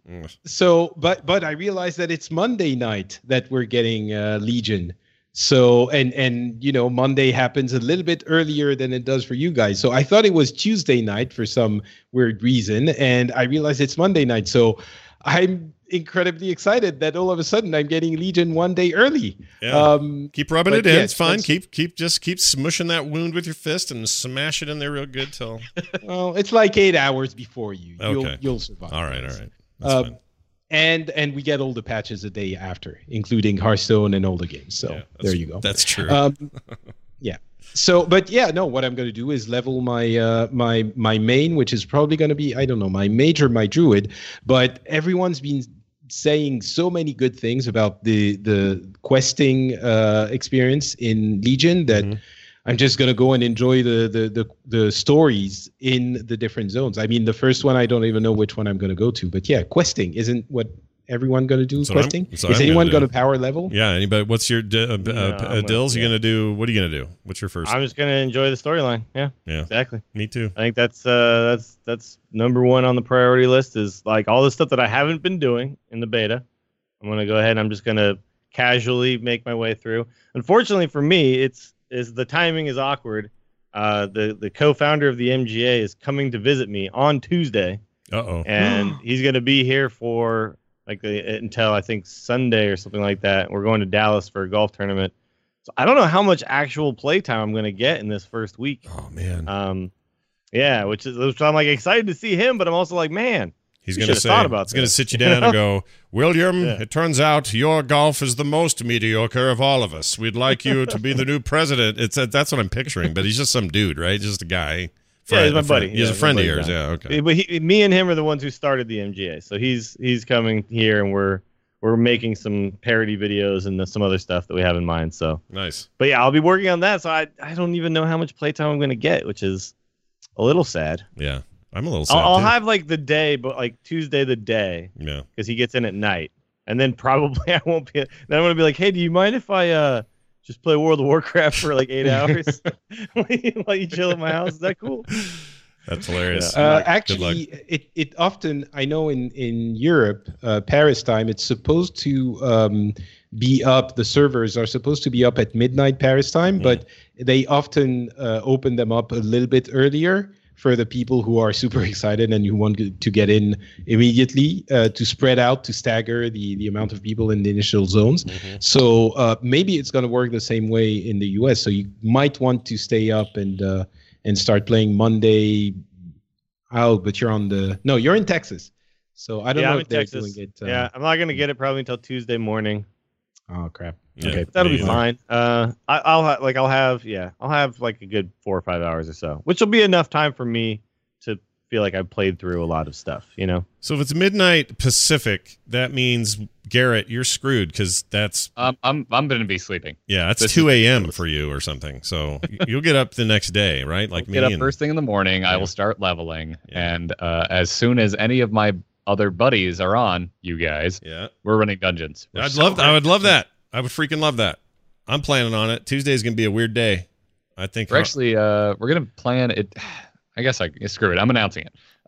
So, but I realized that it's Monday night that we're getting Legion. So, and Monday happens a little bit earlier than it does for you guys. So I thought it was Tuesday night for some weird reason, and I realized it's Monday night. So I'm incredibly excited that all of a sudden I'm getting Legion one day early. Yeah. Keep rubbing it in. Yeah, it's fine. Keep smushing that wound with your fist and smash it in there real good till. Well, it's like 8 hours before you. Okay. You'll survive. All right. That's fine. And we get all the patches a day after, including Hearthstone and all the games. So there you go. That's true. Yeah. So, but yeah, no. What I'm going to do is level my my main, which is probably going to be, I don't know, my mage or my druid. But everyone's been saying so many good things about the questing experience in Legion that I'm just going to go and enjoy the stories in the different zones. I mean, the first one, I don't even know which one I'm going to go to. But yeah, questing isn't what everyone going to do. Questing? Is anyone going to power level? Yeah, anybody? What's your Dills? You going to do? What are you going to do? What's your first? I'm just going to enjoy the storyline. Yeah, exactly. Me too. I think that's number one on the priority list is like all the stuff that I haven't been doing in the beta. I'm going to go ahead and I'm just going to casually make my way through. Unfortunately for me, the timing is awkward. The co-founder of the MGA is coming to visit me on Tuesday. And he's going to be here for until I think Sunday or something like that. We're going to Dallas for a golf tournament. So I don't know how much actual playtime I'm going to get in this first week. Oh man. Yeah, which I'm like excited to see him, but I'm also like, man, he's going to say, he's going to sit you down and go, William, it turns out your golf is the most mediocre of all of us. We'd like you to be the new president. That's what I'm picturing, but he's just some dude, right? Just a guy. He's my buddy. He's a friend of yours. Yeah, okay. But me and him are the ones who started the MGA. So he's coming here, and we're making some parody videos and some other stuff that we have in mind. So nice. But yeah, I'll be working on that. So I don't even know how much playtime I'm going to get, which is a little sad. Yeah. I'm a little sad. I'll have like the day, but like Tuesday the day. Yeah. Because he gets in at night. and then probably I won't be. Then I'm gonna be like, hey, do you mind if I just play World of Warcraft for like 8 hours while you chill at my house? Is that cool? That's hilarious. Actually, it often, I know in Europe, Paris time, it's supposed to be up. The servers are supposed to be up at midnight Paris time, but they often open them up a little bit earlier for the people who are super excited and who want to get in immediately, to spread out, to stagger the amount of people in the initial zones. So maybe it's going to work the same way in the US. So you might want to stay up and start playing Monday. But you're you're in Texas. So I don't know if they're doing it. Yeah, I'm not going to get it probably until Tuesday morning. Oh crap. Yeah, okay, that'll be fine. I'll have like a good 4 or 5 hours or so, which will be enough time for me to feel like I've played through a lot of stuff, you know? So if it's midnight Pacific, that means, Garrett, you're screwed because that's... I'm going to be sleeping. Yeah, it's 2 a.m. for you or something. So you'll get up the next day, right? Like I'll get up first thing in the morning. Yeah. I will start leveling. Yeah. And as soon as any of my other buddies are on, you guys, we're running dungeons. I would love that. I would freaking love that. I'm planning on it. Tuesday's going to be a weird day. I think we're actually we're going to plan it. I guess screw it. I'm announcing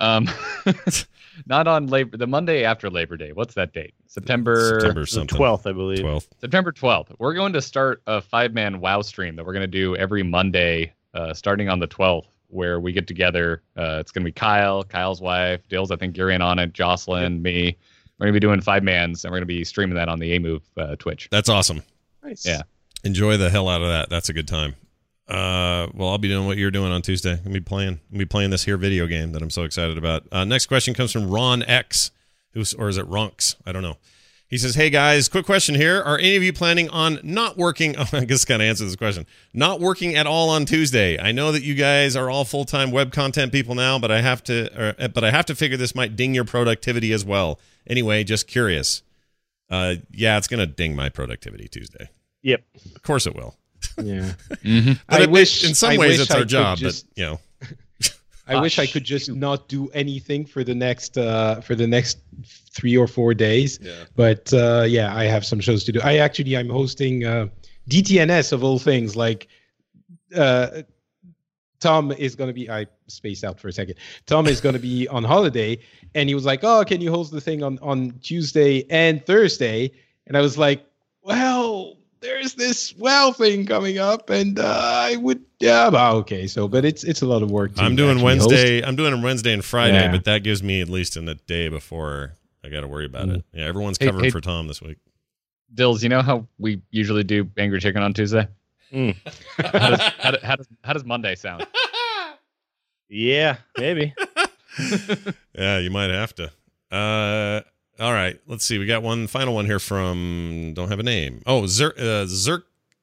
it. Not on the Monday after Labor Day. What's that date? September 12th, I believe. 12th. September 12th. We're going to start a 5-man WoW stream that we're going to do every Monday, starting on the 12th, where we get together. It's going to be Kyle's wife, Dills. I think you're in on it. Jocelyn, me. We're going to be doing 5-mans, and we're going to be streaming that on the A-Move Twitch. That's awesome. Nice. Yeah. Enjoy the hell out of that. That's a good time. Well, I'll be doing what you're doing on Tuesday. I'm gonna be playing this here video game that I'm so excited about. Next question comes from Ron X, or is it Ronks? I don't know. He says, "Hey guys, quick question here. Are any of you planning on not working?" Oh, I guess kind of answer this question. Not working at all on Tuesday. I know that you guys are all full-time web content people now, but I have to figure this might ding your productivity as well. Anyway, just curious. Yeah, it's gonna ding my productivity Tuesday. Yep, of course it will. Yeah. But in some ways it's our job, but you know. I wish I could just not do anything for the next 3 or 4 days. Yeah. But I have some shows to do. I'm hosting DTNS of all things. Like Tom is going to be, I spaced out for a second. Tom is going to be on holiday, and he was like, "Oh, can you host the thing on Tuesday and Thursday?" And I was like, "Well, there's this thing coming up, and I would, okay." So, but it's a lot of work. I'm doing Wednesday. I'm doing it Wednesday and Friday, but that gives me at least in the day before I got to worry about it. Yeah, everyone's covered for Tom this week. Dills, you know how we usually do Angry Chicken on Tuesday? How does Monday sound? Yeah, maybe. Yeah, you might have to. All right, let's see. We got one final one here from, don't have a name. Oh, Xerxes.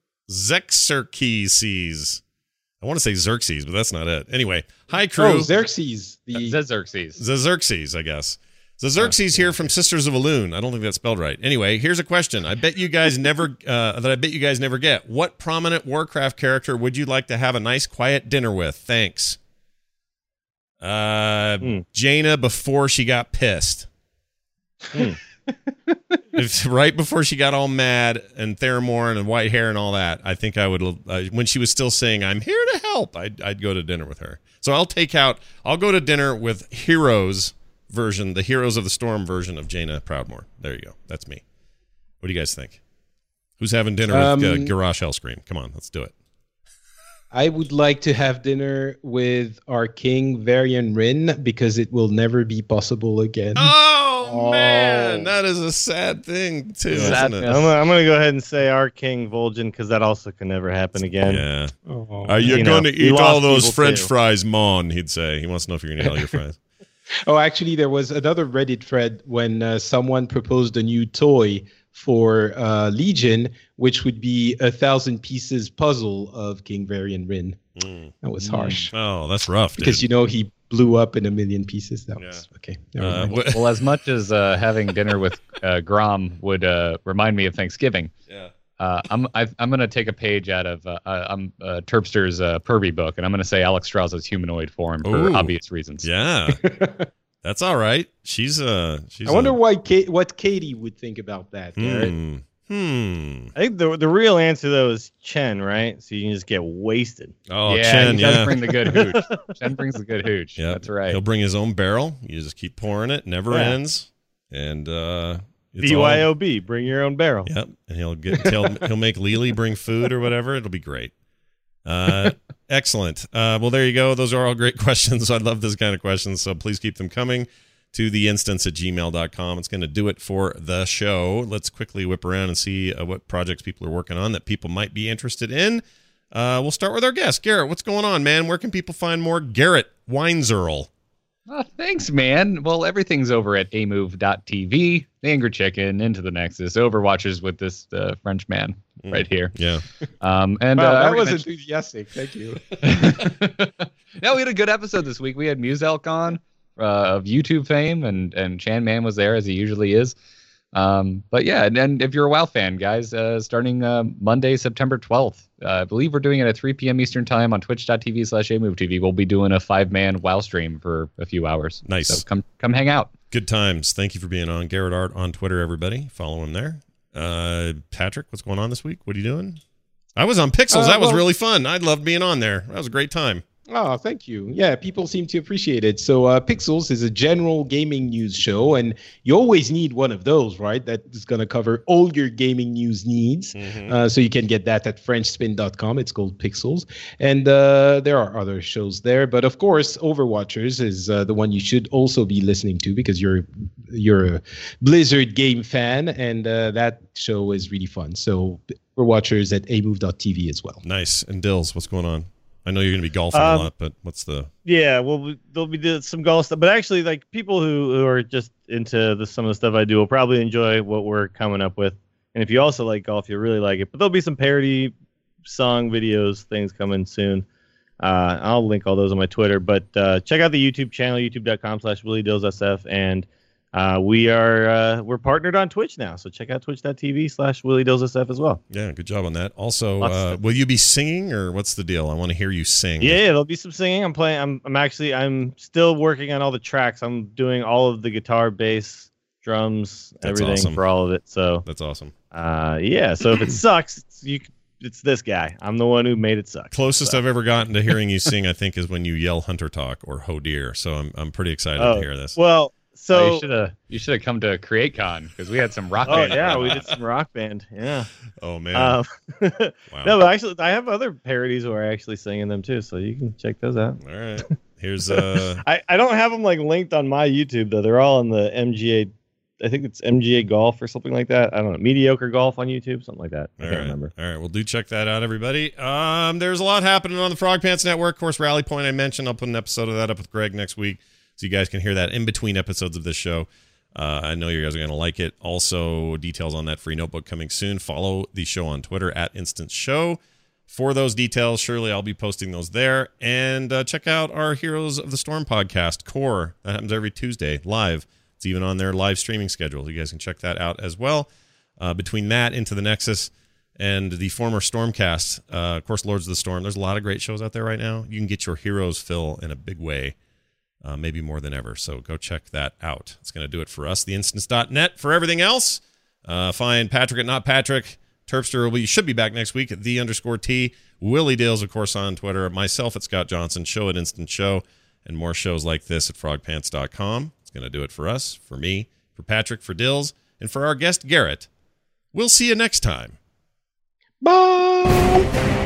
I want to say Xerxes, but that's not it. Anyway, hi crew. Oh, Xerxes. Xerxes, I guess. Xerxes here from Sisters of Elune. I don't think that's spelled right. Anyway, here's a question. I bet you guys never get. What prominent Warcraft character would you like to have a nice quiet dinner with? Thanks. Jaina before she got pissed. If right before she got all mad and Theramorn and white hair and all that, I think I would, when she was still saying "I'm here to help," I'd go to dinner with her. So I'll go to dinner with Heroes version, the Heroes of the Storm version of Jaina Proudmoore. There you go. That's me. What do you guys think? Who's having dinner with Garrosh Hellscream? Come on, let's do it. I would like to have dinner with our king, Varian Rin, because it will never be possible again. Oh, man, that is a sad thing, too, isn't it? I'm going to go ahead and say our king, Vol'jin, because that also can never happen again. Yeah. Are you going to eat all those French fries, Mon? He'd say. He wants to know if you're going to eat all your fries. Oh, actually, there was another Reddit thread when someone proposed a new toy for Legion, which would be 1,000 pieces puzzle of King Varian Rin. That was harsh. Oh, that's rough, because he blew up in 1,000,000 pieces. That was okay. Well, as much as having dinner with Grom would remind me of Thanksgiving, I'm going to take a page out of Terpster's Purvey book, and I'm going to say Alex Strauss's humanoid form for obvious reasons. Yeah. That's all right. She's I wonder what Katie would think about that, Garrett. I think the real answer though is Chen, right? So you can just get wasted. Oh, yeah, Chen, he does bring the good hooch. Chen brings the good hooch. Yep. That's right. He'll bring his own barrel. You just keep pouring it, never ends, and BYOB, bring your own barrel. Yep, and he'll make Lily bring food or whatever. It'll be great. Excellent. Well, there you go. Those are all great questions. I love this kind of questions, so please keep them coming to theinstance@gmail.com. It's going to do it for the show. Let's quickly whip around and see what projects people are working on that people might be interested in. We'll start with our guest. Garrett, what's going on, man? Where can people find more Garrett Weinzierl? Oh, thanks, man. Well, everything's over at amove.tv. The Angry Chicken, Into the Nexus, Overwatchers with this French man right here. Yeah. And that was enthusiastic. Thank you. Yeah, we had a good episode this week. We had Muselk on of YouTube fame, and Chan Man was there as he usually is. But yeah, and if you're a WoW fan, guys, starting Monday, September 12th, I believe we're doing it at 3 p.m. Eastern time on twitch.tv/AMoveTV. We'll be doing a 5-man WoW stream for a few hours. Nice. So come hang out. Good times. Thank you for being on. Garrett Art on Twitter, everybody. Follow him there. Patrick, what's going on this week? What are you doing? I was on Pixels. That was really fun. I loved being on there. That was a great time. Oh, thank you. Yeah, people seem to appreciate it. So Pixels is a general gaming news show, and you always need one of those, right? That is going to cover all your gaming news needs. Mm-hmm. So you can get that at FrenchSpin.com. It's called Pixels. And there are other shows there. But of course, Overwatchers is the one you should also be listening to because you're a Blizzard game fan, and that show is really fun. So Overwatchers at amove.tv as well. Nice. And Dills, what's going on? I know you're going to be golfing a lot, but what's the... Yeah, well, there'll be some golf stuff. But actually, like, people who are just into some of the stuff I do will probably enjoy what we're coming up with. And if you also like golf, you'll really like it. But there'll be some parody song videos, things coming soon. I'll link all those on my Twitter. But check out the YouTube channel, youtube.com/WillieDillsSF. And we're partnered on Twitch now, so check out twitch.tv/WillieDillsSF as well. Yeah, good job on that. Also, will you be singing, or what's the deal? I want to hear you sing. Yeah, there'll be some singing. I'm still working on all the tracks. I'm doing all of the guitar, bass, drums, everything for all of it. So that's awesome. Yeah. So if it sucks, it's this guy. I'm the one who made it suck. Closest I've ever gotten to hearing you sing, I think, is when you yell Hunter Talk or Ho Deer. So I'm pretty excited to hear this. Well. So you should have come to CreateCon because we had some rock band. Oh yeah, we did some rock band. Yeah. Oh man. Wow. No, but actually, I have other parodies where I actually sing in them too, so you can check those out. All right. Here's I don't have them like linked on my YouTube though. They're all on the MGA. I think it's MGA Golf or something like that. I don't know. Mediocre Golf on YouTube, something like that. I can't remember. All right. Well, do check that out, everybody. There's a lot happening on the Frog Pants Network. Of course, Rally Point I mentioned. I'll put an episode of that up with Greg next week, so you guys can hear that in between episodes of this show. I know you guys are going to like it. Also, details on that free notebook coming soon. Follow the show on Twitter at Instance Show for those details. Surely I'll be posting those there. And check out our Heroes of the Storm podcast, Core. That happens every Tuesday, live. It's even on their live streaming schedule. You guys can check that out as well. Between that, Into the Nexus, and the former Stormcast, of course, Lords of the Storm. There's a lot of great shows out there right now. You can get your heroes fill in a big way. Maybe more than ever. So go check that out. It's going to do it for us. Theinstance.net for everything else. Find Patrick at Not Patrick. Terpster should be back next week at _T. Willie Dills, of course, on Twitter. Myself at Scott Johnson. Show at Instant Show. And more shows like this at frogpants.com. It's going to do it for us, for me, for Patrick, for Dills, and for our guest, Garrett. We'll see you next time. Bye!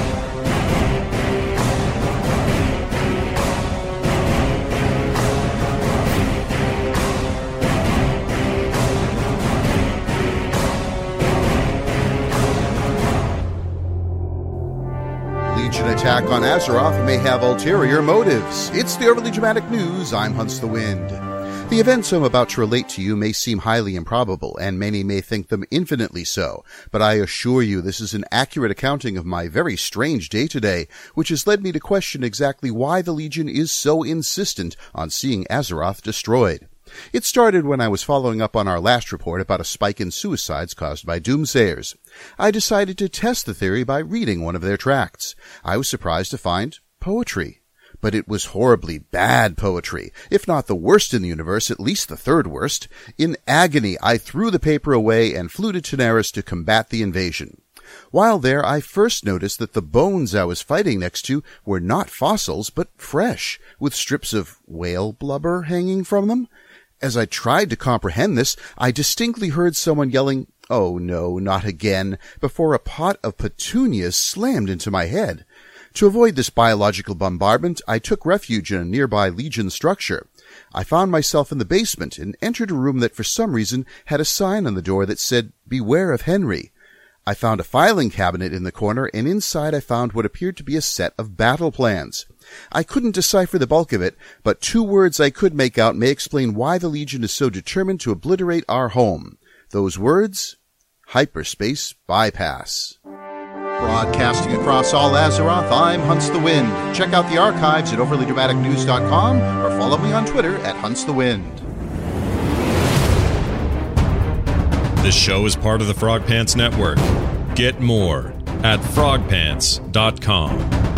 Legion attack on Azeroth may have ulterior motives. It's the Overly Dramatic News. I'm Hunts the Wind. The events I'm about to relate to you may seem highly improbable, and many may think them infinitely so, but I assure you this is an accurate accounting of my very strange day-to-day, which has led me to question exactly why the Legion is so insistent on seeing Azeroth destroyed. It started when I was following up on our last report about a spike in suicides caused by doomsayers. I decided to test the theory by reading one of their tracts. I was surprised to find poetry. but it was horribly bad poetry, if not the worst in the universe, at least the third worst. In agony, I threw the paper away and flew to Tanaris to combat the invasion. While there, I first noticed that the bones I was fighting next to were not fossils, but fresh, with strips of whale blubber hanging from them. As I tried to comprehend this, I distinctly heard someone yelling, "Oh no, not again," before a pot of petunias slammed into my head. To avoid this biological bombardment, I took refuge in a nearby Legion structure. I found myself in the basement and entered a room that for some reason had a sign on the door that said, "Beware of Henry." I found a filing cabinet in the corner, and inside I found what appeared to be a set of battle plans. I couldn't decipher the bulk of it, but 2 words I could make out may explain why the Legion is so determined to obliterate our home. Those words? Hyperspace bypass. Broadcasting across all Azeroth, I'm Hunts the Wind. Check out the archives at overlydramaticnews.com or follow me on Twitter at Hunts the Wind. This show is part of the Frog Pants Network. Get more at frogpants.com.